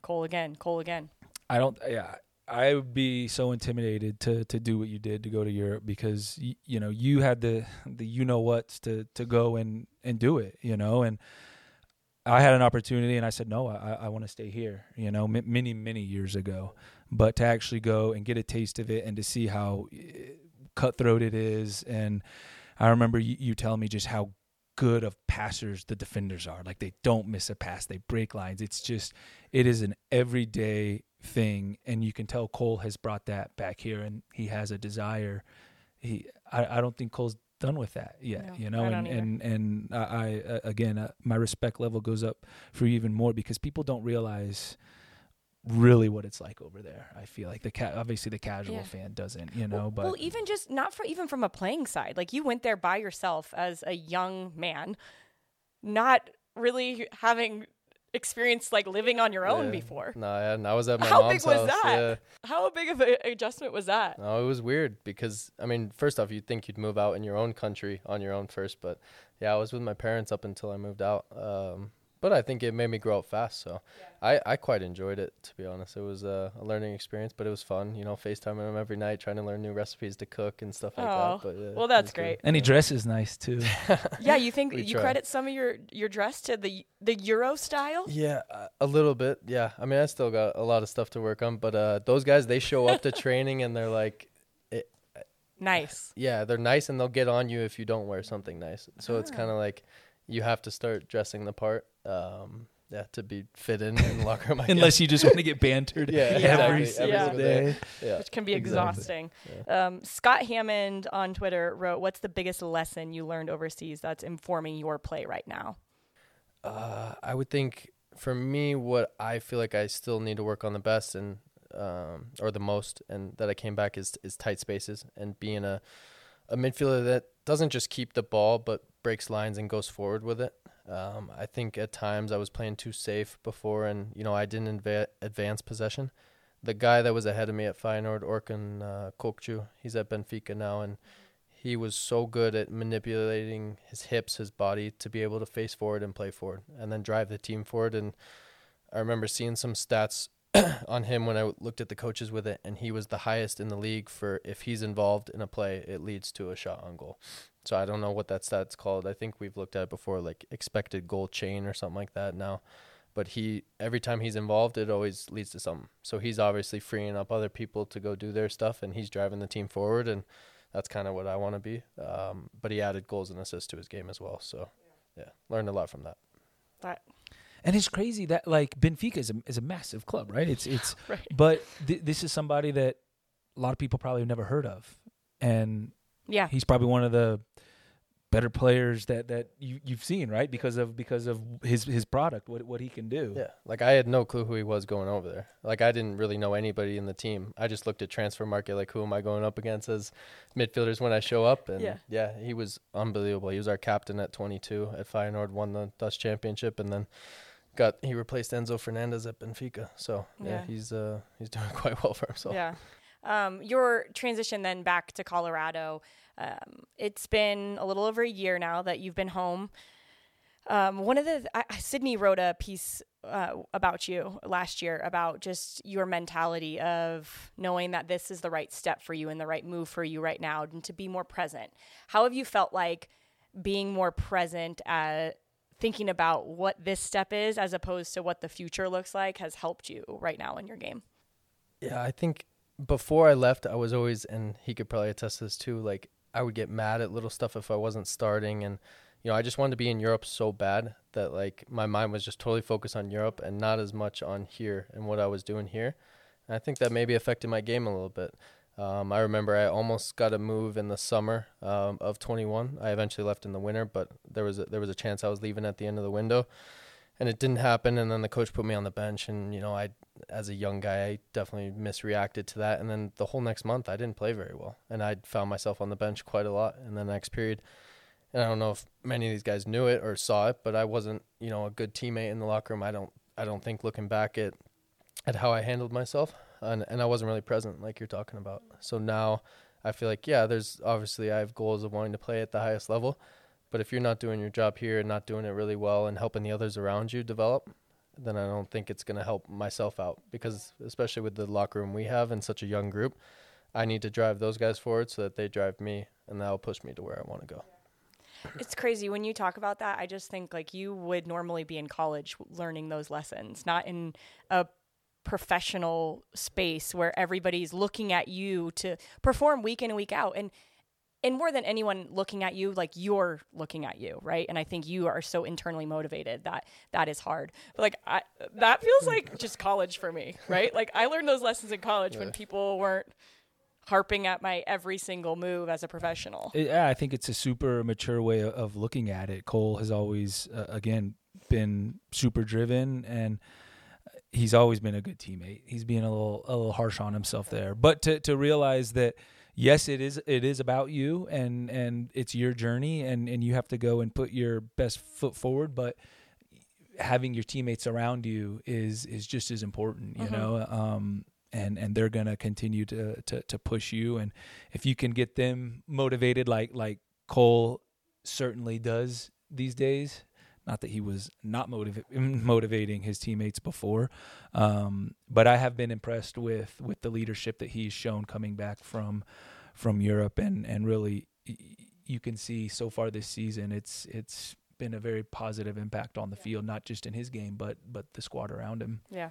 I would be so intimidated to do what you did, to go to Europe, because you had the what's to go and do it, and I had an opportunity, and I said no, I want to stay here, many years ago. But to actually go and get a taste of it and to see how cutthroat it is, and I remember you telling me just how good of passers the defenders are. Like, they don't miss a pass, they break lines. It is an everyday thing, and you can tell Cole has brought that back here, and he has a desire. I don't think Cole's done with that yet, no, and I again, my respect level goes up for you even more, because people don't realize really what it's like over there. I feel like obviously the casual fan doesn't, but even just even from a playing side, like, you went there by yourself as a young man, not really having experienced like living on your own before. No, I was at my How mom's big was house. that? Yeah. How big of an adjustment was that? No, it was weird, because I mean, first off, you'd think you'd move out in your own country on your own first, but yeah, I was with my parents up until I moved out. But I think it made me grow up fast, so I quite enjoyed it, to be honest. It was a learning experience, but it was fun, FaceTiming them every night, trying to learn new recipes to cook and stuff like that. But well, that's great. And he dresses nice too. Yeah, you think you credit some of your dress to the Euro style? Yeah, a little bit. Yeah, I mean, I still got a lot of stuff to work on, but those guys, they show up to training and they're like, nice. Yeah, they're nice, and they'll get on you if you don't wear something nice. So it's kind of like you have to start dressing the part. to be fit in the locker room. Unless you just want to get bantered every exactly. single day. Yeah. Which can be Exactly. exhausting. Yeah. Scott Hammond on Twitter wrote, "What's the biggest lesson you learned overseas that's informing your play right now?" I would think for me, what I feel like I still need to work on the best and or the most, and that I came back is tight spaces and being a midfielder that doesn't just keep the ball but breaks lines and goes forward with it. I think at times I was playing too safe before, and I didn't advance possession. The guy that was ahead of me at Feyenoord, Orkun Kokcu, he's at Benfica now, and he was so good at manipulating his hips, his body, to be able to face forward and play forward and then drive the team forward. And I remember seeing some stats on him when I looked at the coaches with it, and he was the highest in the league for if he's involved in a play, it leads to a shot on goal. So I don't know what that stat's called. I think we've looked at it before, like expected goal chain or something like that now. But every time he's involved, it always leads to something. So he's obviously freeing up other people to go do their stuff, and he's driving the team forward, and that's kind of what I want to be. But he added goals and assists to his game as well. So, learned a lot from that. And it's crazy that like Benfica is a massive club, right? It's Right. But this is somebody that a lot of people probably have never heard of, and he's probably one of the better players that you've seen, right? Because of his product, what he can do. Yeah, like I had no clue who he was going over there. Like I didn't really know anybody in the team. I just looked at transfer market, like who am I going up against as midfielders when I show up? And he was unbelievable. He was our captain at 22 at Feyenoord, won the Dutch championship, and then he replaced Enzo Fernandez at Benfica. So he's doing quite well for himself. Yeah. Your transition then back to Colorado. It's been a little over a year now that you've been home. Sydney wrote a piece about you last year about just your mentality of knowing that this is the right step for you and the right move for you right now, and to be more present. How have you felt like being more present at thinking about what this step is as opposed to what the future looks like has helped you right now in your game? Yeah, I think before I left, I was always, and he could probably attest to this too, like I would get mad at little stuff if I wasn't starting. And, I just wanted to be in Europe so bad that like my mind was just totally focused on Europe and not as much on here and what I was doing here. And I think that maybe affected my game a little bit. I remember I almost got a move in the summer of 21. I eventually left in the winter, but there was a chance I was leaving at the end of the window, and it didn't happen. And then the coach put me on the bench, and I, as a young guy, I definitely misreacted to that. And then the whole next month, I didn't play very well, and I found myself on the bench quite a lot in the next period. And I don't know if many of these guys knew it or saw it, but I wasn't, a good teammate in the locker room. I don't think looking back at how I handled myself. And I wasn't really present like you're talking about. So now I feel like, there's obviously I have goals of wanting to play at the highest level. But if you're not doing your job here and not doing it really well and helping the others around you develop, then I don't think it's going to help myself out. Because especially with the locker room we have and such a young group, I need to drive those guys forward so that they drive me, and that'll push me to where I want to go. It's crazy when you talk about that. I just think like you would normally be in college learning those lessons, not in a professional space where everybody's looking at you to perform week in and week out. And more than anyone looking at you, like you're looking at you, right? And I think you are so internally motivated that is hard. But like that feels like just college for me, right? Like I learned those lessons in college when people weren't harping at my every single move as a professional. Yeah, I think it's a super mature way of looking at it. Cole has always, again, been super driven, and he's always been a good teammate. He's being a little harsh on himself there. But to realize that, yes, it is about you, and it's your journey, and you have to go and put your best foot forward, but having your teammates around you is just as important, you know. And they're going to continue to push you. And if you can get them motivated like Cole certainly does these days, not that he was not motivating his teammates before, but I have been impressed with the leadership that he's shown coming back from Europe. And really, you can see so far this season, it's been a very positive impact on the field, not just in his game, but the squad around him. Yeah.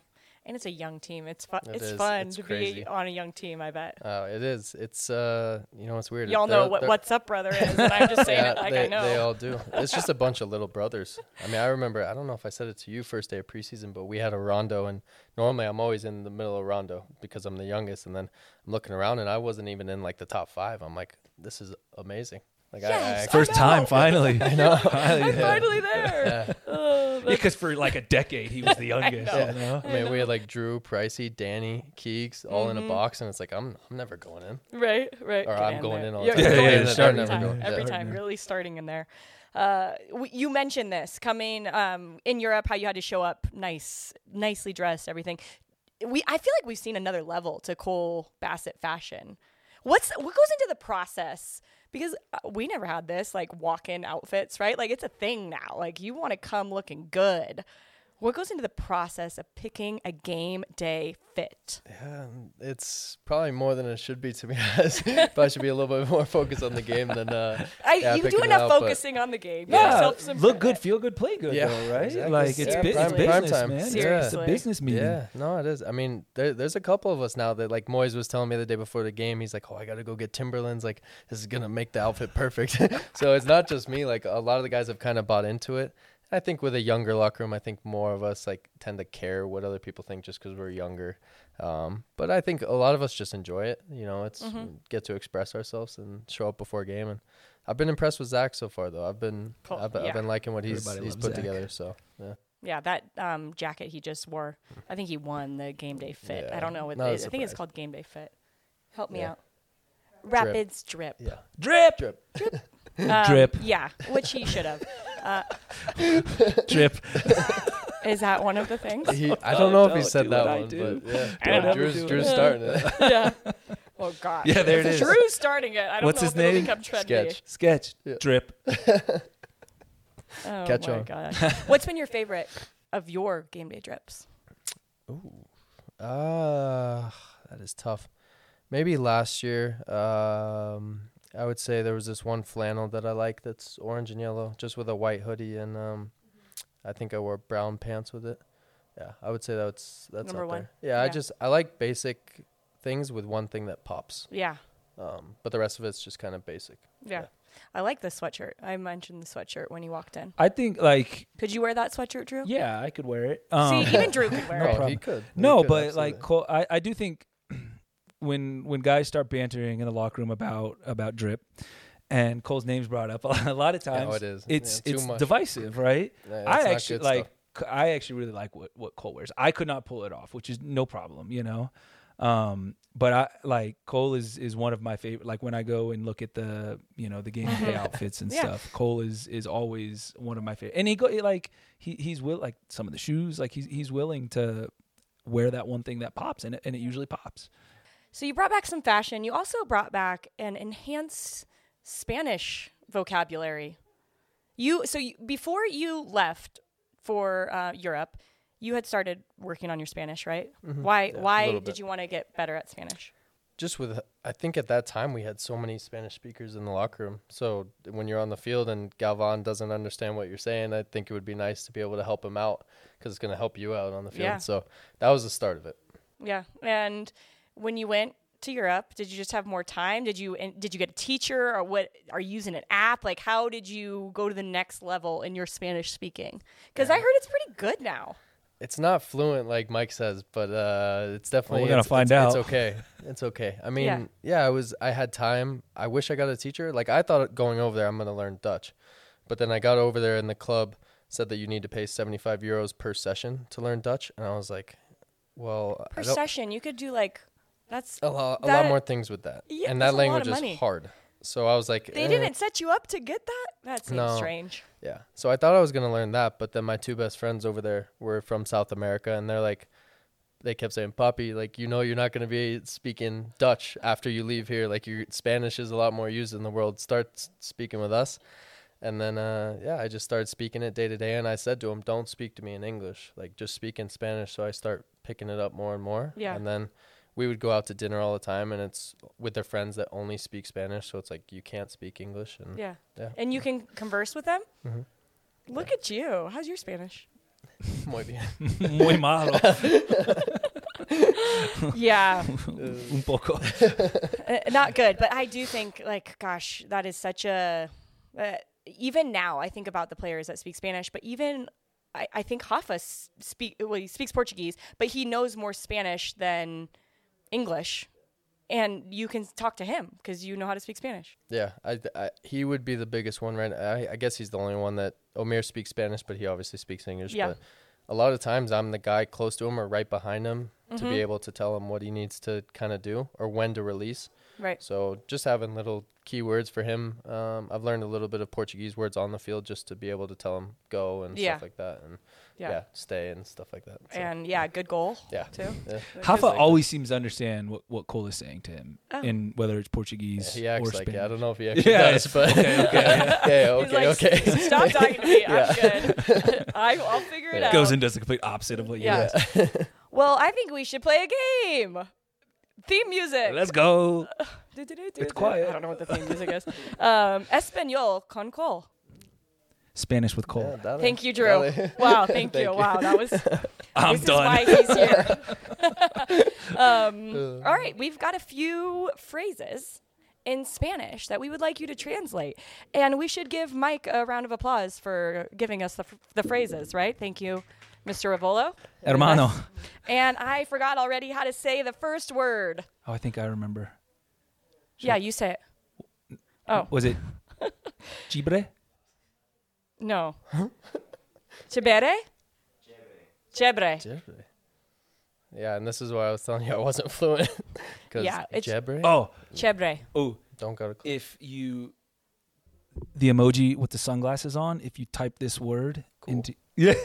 And it's a young team. It's fun. It It's is. fun It's to crazy. be on a young team, I bet. It is. It's it's weird. Y'all know what What's Up, Brother is, and I'm just saying Yeah, it like they, I know. they all do. It's just a bunch of little brothers. I mean, I remember, I don't know if I said it to you first day of preseason, but we had a rondo, and normally I'm always in the middle of rondo because I'm the youngest, and then I'm looking around, and I wasn't even in like the top 5. I'm like, this is amazing. Like Yes, I First know. time, finally. I know. Finally, I'm yeah. finally there. Oh, that's- Because for like a decade, he was the youngest. know. You know? I mean, we had like Drew, Pricey, Danny, Keegs, all in a box, and it's like I'm never going in. right. Or Get I'm going there. in all You're the time. going Yeah, in yeah, every starting time. every Every go. time, Yeah. really starting in there. You mentioned this coming in Europe, how you had to show up nicely dressed, everything. I feel like we've seen another level to Cole Bassett fashion. What goes into the process? Because we never had this, like, walk-in outfits, right? Like, it's a thing now. Like, you want to come looking good. What goes into the process of picking a game day fit? Yeah, it's probably more than it should be, to be honest. Probably should be a little bit more focused on the game than You do picking it enough out, but- focusing on the game. Yeah, Yourself look good, feel good, play good, Yeah, though, right? exactly. Like, it's, Yeah, it's prime business, time. man. It's a Seriously. business meeting. Yeah, no, it is. I mean, there's a couple of us now that, like, Moyes was telling me the day before the game, he's like, oh, I got to go get Timberlands. Like, this is going to make the outfit perfect. So it's not just me. Like, a lot of the guys have kind of bought into it. I think with a younger locker room, I think more of us, like, tend to care what other people think just because we're younger. But I think a lot of us just enjoy it. You know, it's get to express ourselves and show up before game. And I've been impressed with Zach so far, though. I've been Cool. I've Yeah. been liking what he's Everybody loves put Zach. together. So yeah. Yeah, that jacket he just wore, I think he won the game day fit. Yeah, I don't know what not it a is. I think it's surprise. called game day fit. Help me Yeah. out. Rapids drip. Yeah. Drip, Drip. drip, Yeah, which he should have. drip. Is that one of the things? I don't know if he don't said do that what I one, do. but yeah. Don't ever Drew's, do Drew's it. starting it. Yeah. Oh God. Yeah, there it If is. Drew's starting it. I don't What's know his if it'll name? become trendy. Sketch. Sketch, Yeah. drip. Oh Catch my on. God. What's been your favorite of your game day drips? That is tough. Maybe last year, I would say there was this one flannel that I like that's orange and yellow, just with a white hoodie, and I think I wore brown pants with it. Yeah, I would say that's Number up one. there. Yeah, Yeah. I like basic things with one thing that pops, Yeah. but the rest of it's just kind of basic. Yeah. I like the sweatshirt. I mentioned the sweatshirt when you walked in. I think, like, Could you wear that sweatshirt, Drew? yeah, I could wear it. See, even Drew could wear No it. problem. He could. He No, could, but absolutely. like Cole, I do think when guys start bantering in the locker room about drip, and Cole's name's brought up a lot of times, it is. It's Yeah, too it's much. divisive, right? Yeah, it's I not actually good like. stuff. I actually really like what Cole wears. I could not pull it off, which is no problem, you know. But I like Cole is one of my favorite. Like when I go and look at the the game day outfits and Yeah. stuff, Cole is always one of my favorite. And he's like some of the shoes, like he's willing to wear that one thing that pops, and it usually pops. So you brought back some fashion. You also brought back an enhanced Spanish vocabulary. Before you left for Europe, you had started working on your Spanish, right? Why Yeah, a why little did bit. you want to get better at Spanish? Just with, I think at that time we had so many Spanish speakers in the locker room. So when you're on the field and Galvan doesn't understand what you're saying, I think it would be nice to be able to help him out because it's going to help you out on the field. Yeah. So that was the start of it. Yeah. And when you went to Europe, did you just have more time? Did you get a teacher, or what? Are you using an app? Like, how did you go to the next level in your Spanish speaking? Because I heard it's pretty good now. It's not fluent like Mike says, but it's definitely. Well, we're gonna find It's out. okay. It's okay. I mean, I had time. I wish I got a teacher. Like I thought going over there, I'm gonna learn Dutch, but then I got over there and the club said that you need to pay 75 euros per session to learn Dutch, and I was like, well, Per I don't, session, you could do like that's. a lot that- more things with that, Yeah, and that's that a lot language of is money. hard. So I was like, They didn't set you up to get that. That seems No. strange. Yeah. So I thought I was going to learn that, but then my two best friends over there were from South America, and they're like, they kept saying, Papi, like, you're not going to be speaking Dutch after you leave here. Like, your Spanish is a lot more used in the world. Start speaking with us. And then, I just started speaking it day to day, and I said to them, don't speak to me in English. Like, just speak in Spanish. So I start picking it up more and more. Yeah. And then we would go out to dinner all the time, and it's with their friends that only speak Spanish. So it's like, you can't speak English. And Yeah. Yeah. And you can converse with them? Mhm. Look at you. How's your Spanish? Muy bien. Muy malo. Yeah. Un poco. Not good, but I do think, like, gosh, that is such a. Even now, I think about the players that speak Spanish, but even I think Rafa he speaks Portuguese, but he knows more Spanish than English, and you can talk to him because you know how to speak Spanish. Yeah, he would be the biggest one, right? I guess he's the only one that Omir speaks Spanish, but he obviously speaks English. Yeah. But a lot of times I'm the guy close to him or right behind him to be able to tell him what he needs to kind of do or when to release. Right. So just having little keywords for him. I've learned a little bit of Portuguese words on the field just to be able to tell him go and stuff like that, and stay and stuff like that. So, And good goal. Yeah. Too. Yeah. Rafa always seems to understand what Cole is saying to him, in whether it's Portuguese He acts or like Spanish. I don't know if he actually does, but okay. Stop talking to me. I'm good. I'll figure it out. Goes and does the complete opposite of what you Yeah. do. Well, I think we should play a game. Theme music. Let's go. It's quiet. I don't know what the theme music is. Español con Cole. Spanish with Cole. Yeah, Thank you, Drew. Wow, thank you. Wow, that was. I'm this done. is why he's here. All right, we've got a few phrases in Spanish that we would like you to translate, and we should give Mike a round of applause for giving us the phrases. Right? Thank you, Mr. Rivolo. Hermano. And I forgot already how to say the first word. Oh, I think I remember. Yeah, you say it. Oh, Was it Chibre? no. Chebere? Chebre. Yeah, and this is why I was telling you I wasn't fluent. Yeah, it's- Jebre. Oh. Chebre. Oh. Don't go to. If you the emoji with the sunglasses on, if you type this word into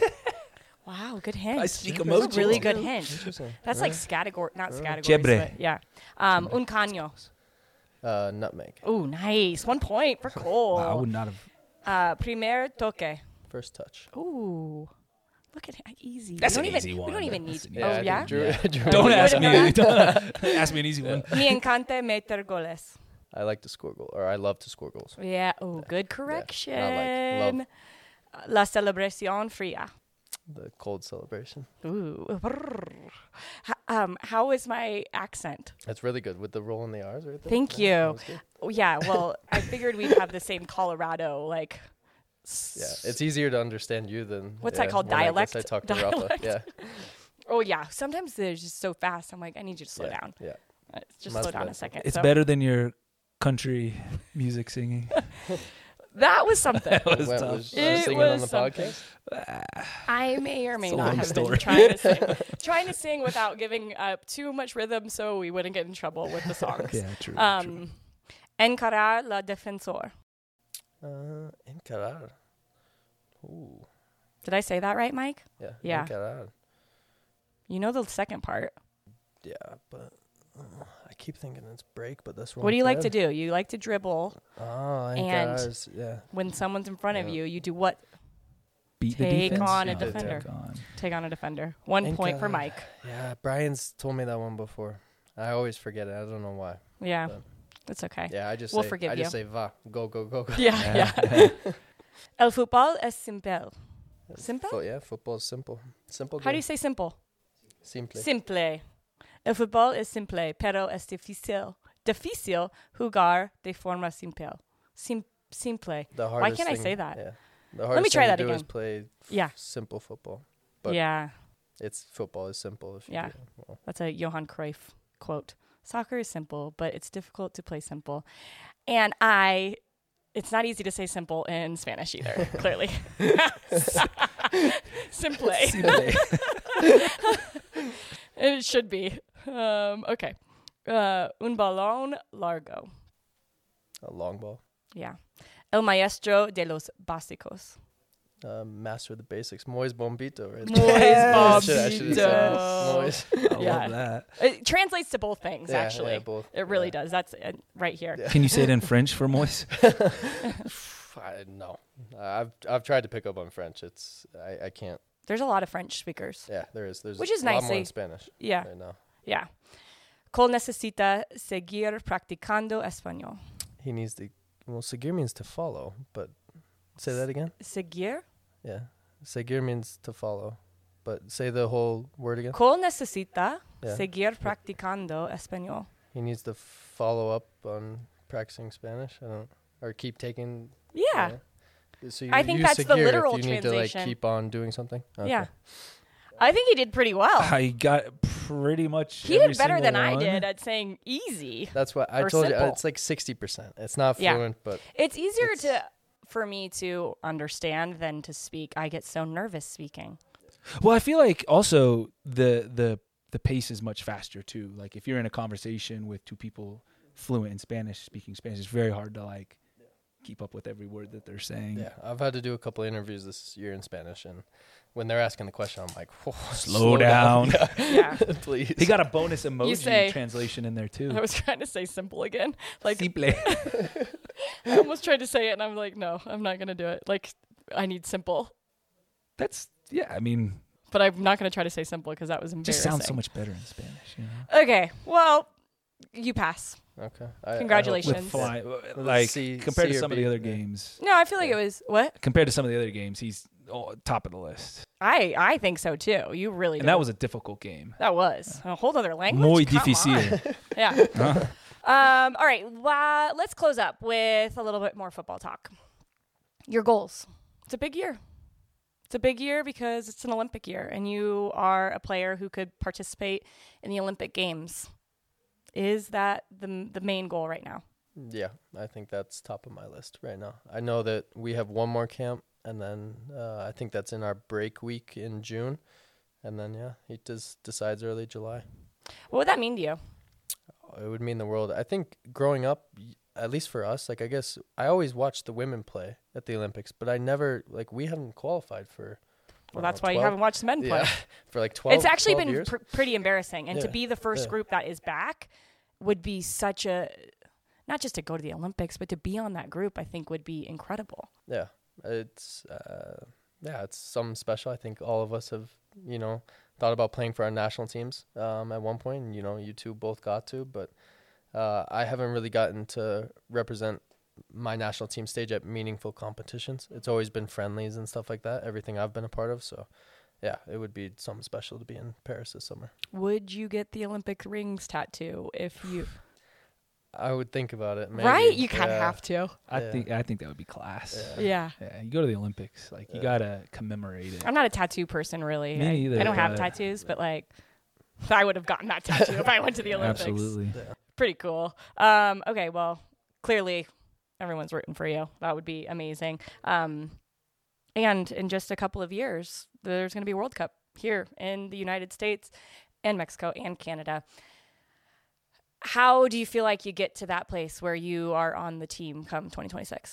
Wow, good hint. I speak That's emojis. a really good hint. Interesting. That's like category, not categories. Chebre. But yeah. Un caño. Nutmeg. Ooh, nice. 1 point for Cole. I would not have. Primer toque. First touch. Ooh. Look at it. Easy. That's we don't an even, easy We one. don't even That's need. an Oh, I yeah? think Drew Don't You ask would've me. done Ask me an easy one. Me encanta meter goles. I like to score goals, or I love to score goals. Yeah. Oh, good correction. love. La celebración fría. The cold celebration. Ooh. How is my accent? That's really good with the roll in the R's right there. Thank Yeah, that you. was good. Oh, yeah, well, I figured we'd have the same Colorado, like. Yeah, it's easier to understand you than. What's that called? when Dialect? I talk to Rafa. Dialect? Yeah. Oh, yeah. Sometimes they're just so fast. I'm like, I need you to slow down. Yeah. Just Mine's slow down better. a second. It's So better than your country music singing. that was something. That was What, tough. was It singing on was the something. podcast? I may or may It's a not long have story. been trying to sing. Trying to sing without giving up too much rhythm so we wouldn't get in trouble with the songs. Yeah, true. true. Encarar la defensor. Encarar. Ooh. Did I say that right, Mike? Yeah. Yeah. Encarar. You know the second part. Yeah, but I keep thinking it's break, but that's wrong. What do you like to do? You like to dribble. Oh, And- encarar's, yeah. When someone's in front of Yeah. you do what? Beat the take defense? on a No, defender. take on. Take on a defender. 1 point for Encarar. Mike. Yeah, Brian's told me that one before. I always forget it. I don't know why. Yeah. But- It's okay. Yeah, I just We'll say, forgive I just you. say va, go, go, go, go. Yeah, yeah. El fútbol es simple. Simple? Yeah, football is simple. Simple. How do you say simple? Simple. Simple. El fútbol es simple, pero es difícil. Difícil jugar de forma simple. Simple. The Why hardest can't I thing- say that? Yeah. The me hardest try thing that to do is again. play Yeah. simple football. But Yeah. it's football is simple. If you Yeah. do it well. That's a Johan Cruyff quote. Soccer is simple, but it's difficult to play simple. And it's not easy to say simple in Spanish either, clearly. Simple. It should be. Okay. Un balón largo. A long ball. Yeah. El maestro de los básicos. Master of the basics. Moise Bombito, right? Moise I should've said Bombito. Moise. I Yeah. love that. It translates to both things, Yeah, actually. yeah, both. It really Yeah. does. That's right here. Yeah. Can you say it in French for Moise? No. I've tried to pick up on French. I can't. There's a lot of French speakers. Yeah, there is. There's Which is a lot nice, more eh? in Spanish Yeah. right now. Yeah. Cole necesita seguir practicando español. He needs to. Well, seguir means to follow, but say that again. Seguir? Yeah. Seguir means to follow. But say the whole word again. Cole necesita Yeah. seguir practicando español. He needs to follow up on practicing Spanish. Or keep taking. Yeah. So I think use that's the seguir if literal you need to translation. keep on doing something. Okay. Yeah. I think he did pretty well. I got pretty much. He every did better than single I one. did at saying easy. That's what I Or told you. simple. It's like 60%. It's not Yeah. fluent, but It's easier for me to understand than to speak. I get so nervous speaking. Well, I feel like also the pace is much faster too. Like if you're in a conversation with two people fluent in Spanish, speaking Spanish, it's very hard to like keep up with every word that they're saying. yeah, I've had to do a couple of interviews this year in Spanish, and when they're asking the question, I'm like, whoa, Slow down. Yeah. please. He got a bonus emoji say- translation in there too. I was trying to say simple again. Like Simple. I almost tried to say it and I'm like, no, I'm not going to do it. Like I need simple. That's I mean, But I'm not going to try to say simple because that was it embarrassing. just sounds so much better in Spanish, you know. Okay. Well, you pass. Okay. Congratulations. With fly, like C- compared C to or some of B, the other yeah. games, No, I feel like it was what? compared to some of the other games, he's top of the list. I think so too. You really And did. that was a difficult game. That was a whole other language. Muy Come difícil. on. Yeah. Huh? All right. Let's close up with a little bit more football talk. Your goals. It's a big year. It's a big year because it's an Olympic year, and you are a player who could participate in the Olympic Games. Is that the main goal right now? Yeah, I think that's top of my list right now. I know that we have one more camp, and then I think that's in our break week in June. And then, yeah, he decides early July. What would that mean to you? It would mean the world. I think growing up, at least for us, like I guess I always watched the women play at the Olympics, but I never, like we haven't qualified for. Well, that's why you haven't watched the men play. Yeah, for like 12 It's actually 12 been years. pretty embarrassing. And to Yeah, be the first yeah. group that is back would be such a, not just to go to the Olympics, but to be on that group, I think would be incredible. Yeah, it's something special. I think all of us have, thought about playing for our national teams at one point, and you two both got to, but I haven't really gotten to represent my national team stage at meaningful competitions. It's always been friendlies and stuff like that, everything I've been a part of. So yeah, it would be something special to be in Paris this summer. Would you get the Olympic rings tattoo if you... I would think about it. Maybe. Right? You kind of have to. I Yeah. think that would be class. Yeah. Yeah, you go to the Olympics, like you gotta commemorate it. I'm not a tattoo person, really. Me neither, I don't have but- tattoos, but like, I would have gotten that tattoo if I went to the Olympics. Absolutely. Pretty cool. Okay, well, clearly everyone's rooting for you. That would be amazing. And in just a couple of years, there's going to be a World Cup here in the United States and Mexico and Canada. How do you feel like you get to that place where you are on the team come 2026?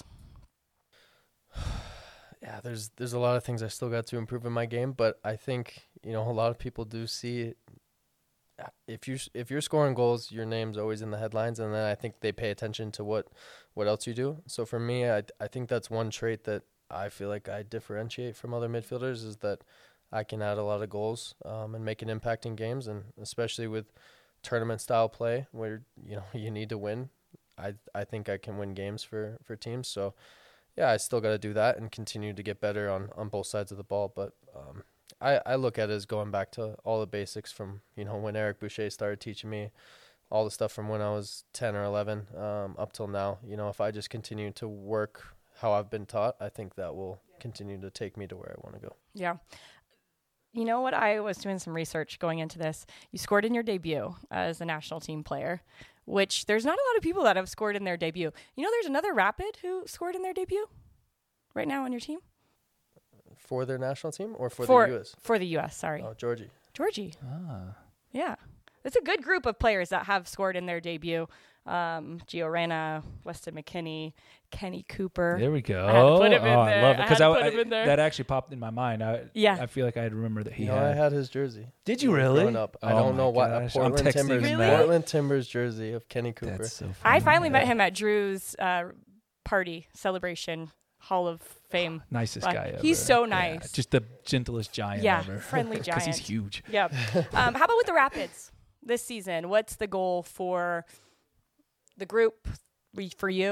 Yeah, there's a lot of things I still got to improve in my game, but I think a lot of people do see if you're scoring goals, your name's always in the headlines, and then I think they pay attention to what else you do. So for me, I think that's one trait that I feel like I differentiate from other midfielders is that I can add a lot of goals and make an impact in games, and especially with tournament style play where you need to win. I think I can win games for teams. So yeah, I still got to do that and continue to get better on both sides of the ball. But I look at it as going back to all the basics from when Eric Boucher started teaching me all the stuff from when I was 10 or 11 up till now. If I just continue to work how I've been taught, I think that will continue to take me to where I want to go. Yeah. You know what? I was doing some research going into this. You scored in your debut as a national team player, which there's not a lot of people that have scored in their debut. There's another Rapid who scored in their debut right now on your team? For their national team or for the U.S.? For the U.S., sorry. Oh, Georgie. Ah. Yeah. It's a good group of players that have scored in their debut. Gio Reyna, Weston McKinney, Kenny Cooper. There we go. I had to put him in I there. love it I because had to put him in there. that actually popped in my mind. I feel like I remember that he I had. had his jersey. Did you really? Growing up. I Oh don't my know what. gosh. I'm Portland texting Timbers. him Really? now. Portland Timbers jersey of Kenny Cooper. That's so funny. I finally met him at Drew's party celebration Hall of Fame. Nicest guy ever. He's so Yeah, nice. just the gentlest giant Yeah, ever. friendly Because he's giant. huge. Yep. How about with the Rapids this season? What's the goal for the group, for you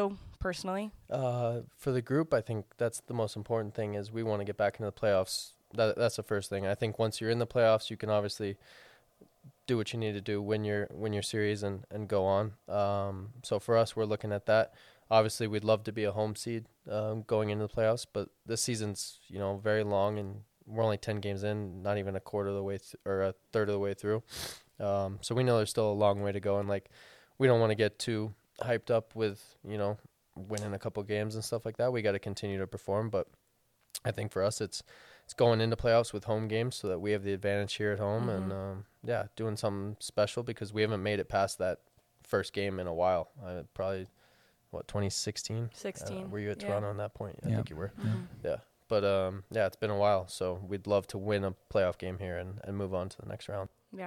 personally? For the group, I think that's the most important thing is we want to get back into the playoffs. That's the first thing. I think once you're in the playoffs, you can obviously do what you need to do, win your series and go on. So for us, we're looking at that. Obviously, we'd love to be a home seed going into the playoffs, but this season's, very long, and we're only 10 games in, not even a quarter of the way or a third of the way through. So we know there's still a long way to go, and we don't want to get too hyped up with, winning a couple games and stuff like that. We got to continue to perform, but I think for us it's going into playoffs with home games so that we have the advantage here at home, and doing something special because we haven't made it past that first game in a while. Probably 2016? 16. Were you at Toronto at that point? I think you were. Mm-hmm. Yeah. But it's been a while, so we'd love to win a playoff game here and move on to the next round. Yeah.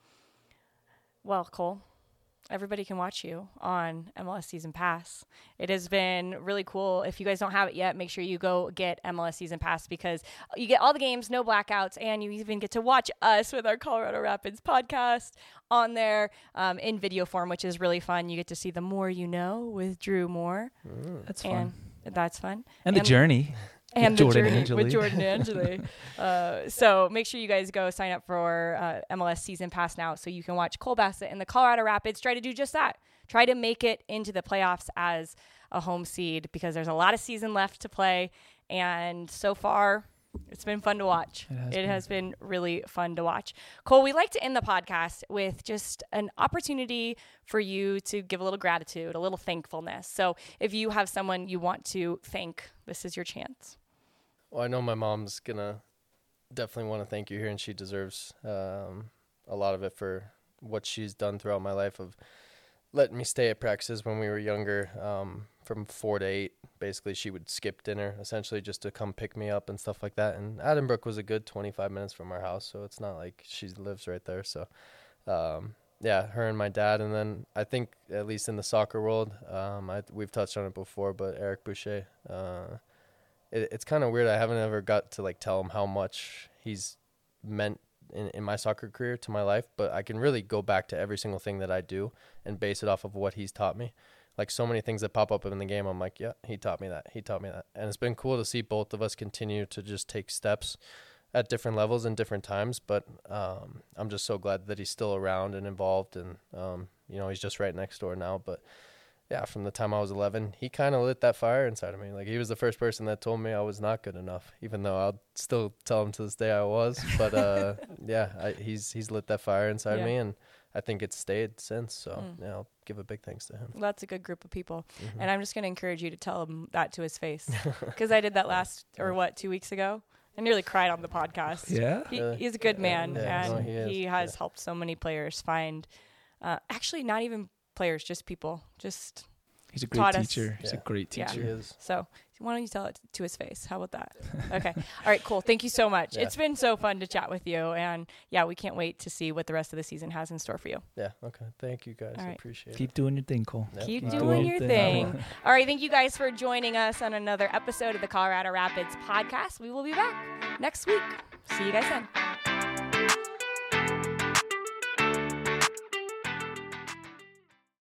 Well, Cole, everybody can watch you on MLS Season Pass. It has been really cool. If you guys don't have it yet, make sure you go get MLS Season Pass because you get all the games, no blackouts, and you even get to watch us with our Colorado Rapids podcast on there in video form, which is really fun. You get to see The More You Know with Drew Moore. That's fun. That's fun. And the journey. And with the Jordan journey Angeli. with Jordan Angeli. So make sure you guys go sign up for MLS Season Pass now so you can watch Cole Bassett and the Colorado Rapids try to do just that. Try to make it into the playoffs as a home seed because there's a lot of season left to play. And so far, it's been fun to watch. It has been really fun to watch. Cole, we like to end the podcast with just an opportunity for you to give a little gratitude, a little thankfulness. So if you have someone you want to thank, this is your chance. Well, I know my mom's going to definitely want to thank you here, and she deserves a lot of it for what she's done throughout my life of letting me stay at practices when we were younger, from 4 to 8. Basically, she would skip dinner, essentially, just to come pick me up and stuff like that. And Addenbrook was a good 25 minutes from our house, so it's not like she lives right there. So, her and my dad. And then I think, at least in the soccer world, we've touched on it before, but Eric Boucher, it's kind of weird. I haven't ever got to tell him how much he's meant in my soccer career to my life, but I can really go back to every single thing that I do and base it off of what he's taught me. So many things that pop up in the game, I'm like, yeah, he taught me that. He taught me that. And it's been cool to see both of us continue to just take steps at different levels and different times. But I'm just so glad that he's still around and involved. And, he's just right next door now. But yeah, from the time I was 11, he kind of lit that fire inside of me. He was the first person that told me I was not good enough, even though I'll still tell him to this day I was. But he's lit that fire inside of me, and I think it's stayed since. So I'll give a big thanks to him. Well, that's a good group of people, and I'm just going to encourage you to tell him that to his face because I did that 2 weeks ago. I nearly cried on the podcast. Yeah, he's a good man, and he has helped so many players find. Actually, not even players, just people. Just he's a great teacher. He's a great Yeah. teacher. He is. So why don't you tell it to his face? How about that? Okay. All right, cool. Thank you so much. Yeah. It's been so fun to chat with you. And we can't wait to see what the rest of the season has in store for you. Yeah. Okay. Thank you guys. All I right. appreciate it. Keep doing your thing, Cole. Yeah. Keep Keep doing doing your your thing. thing. All right. Thank you guys for joining us on another episode of the Colorado Rapids podcast. We will be back next week. See you guys then.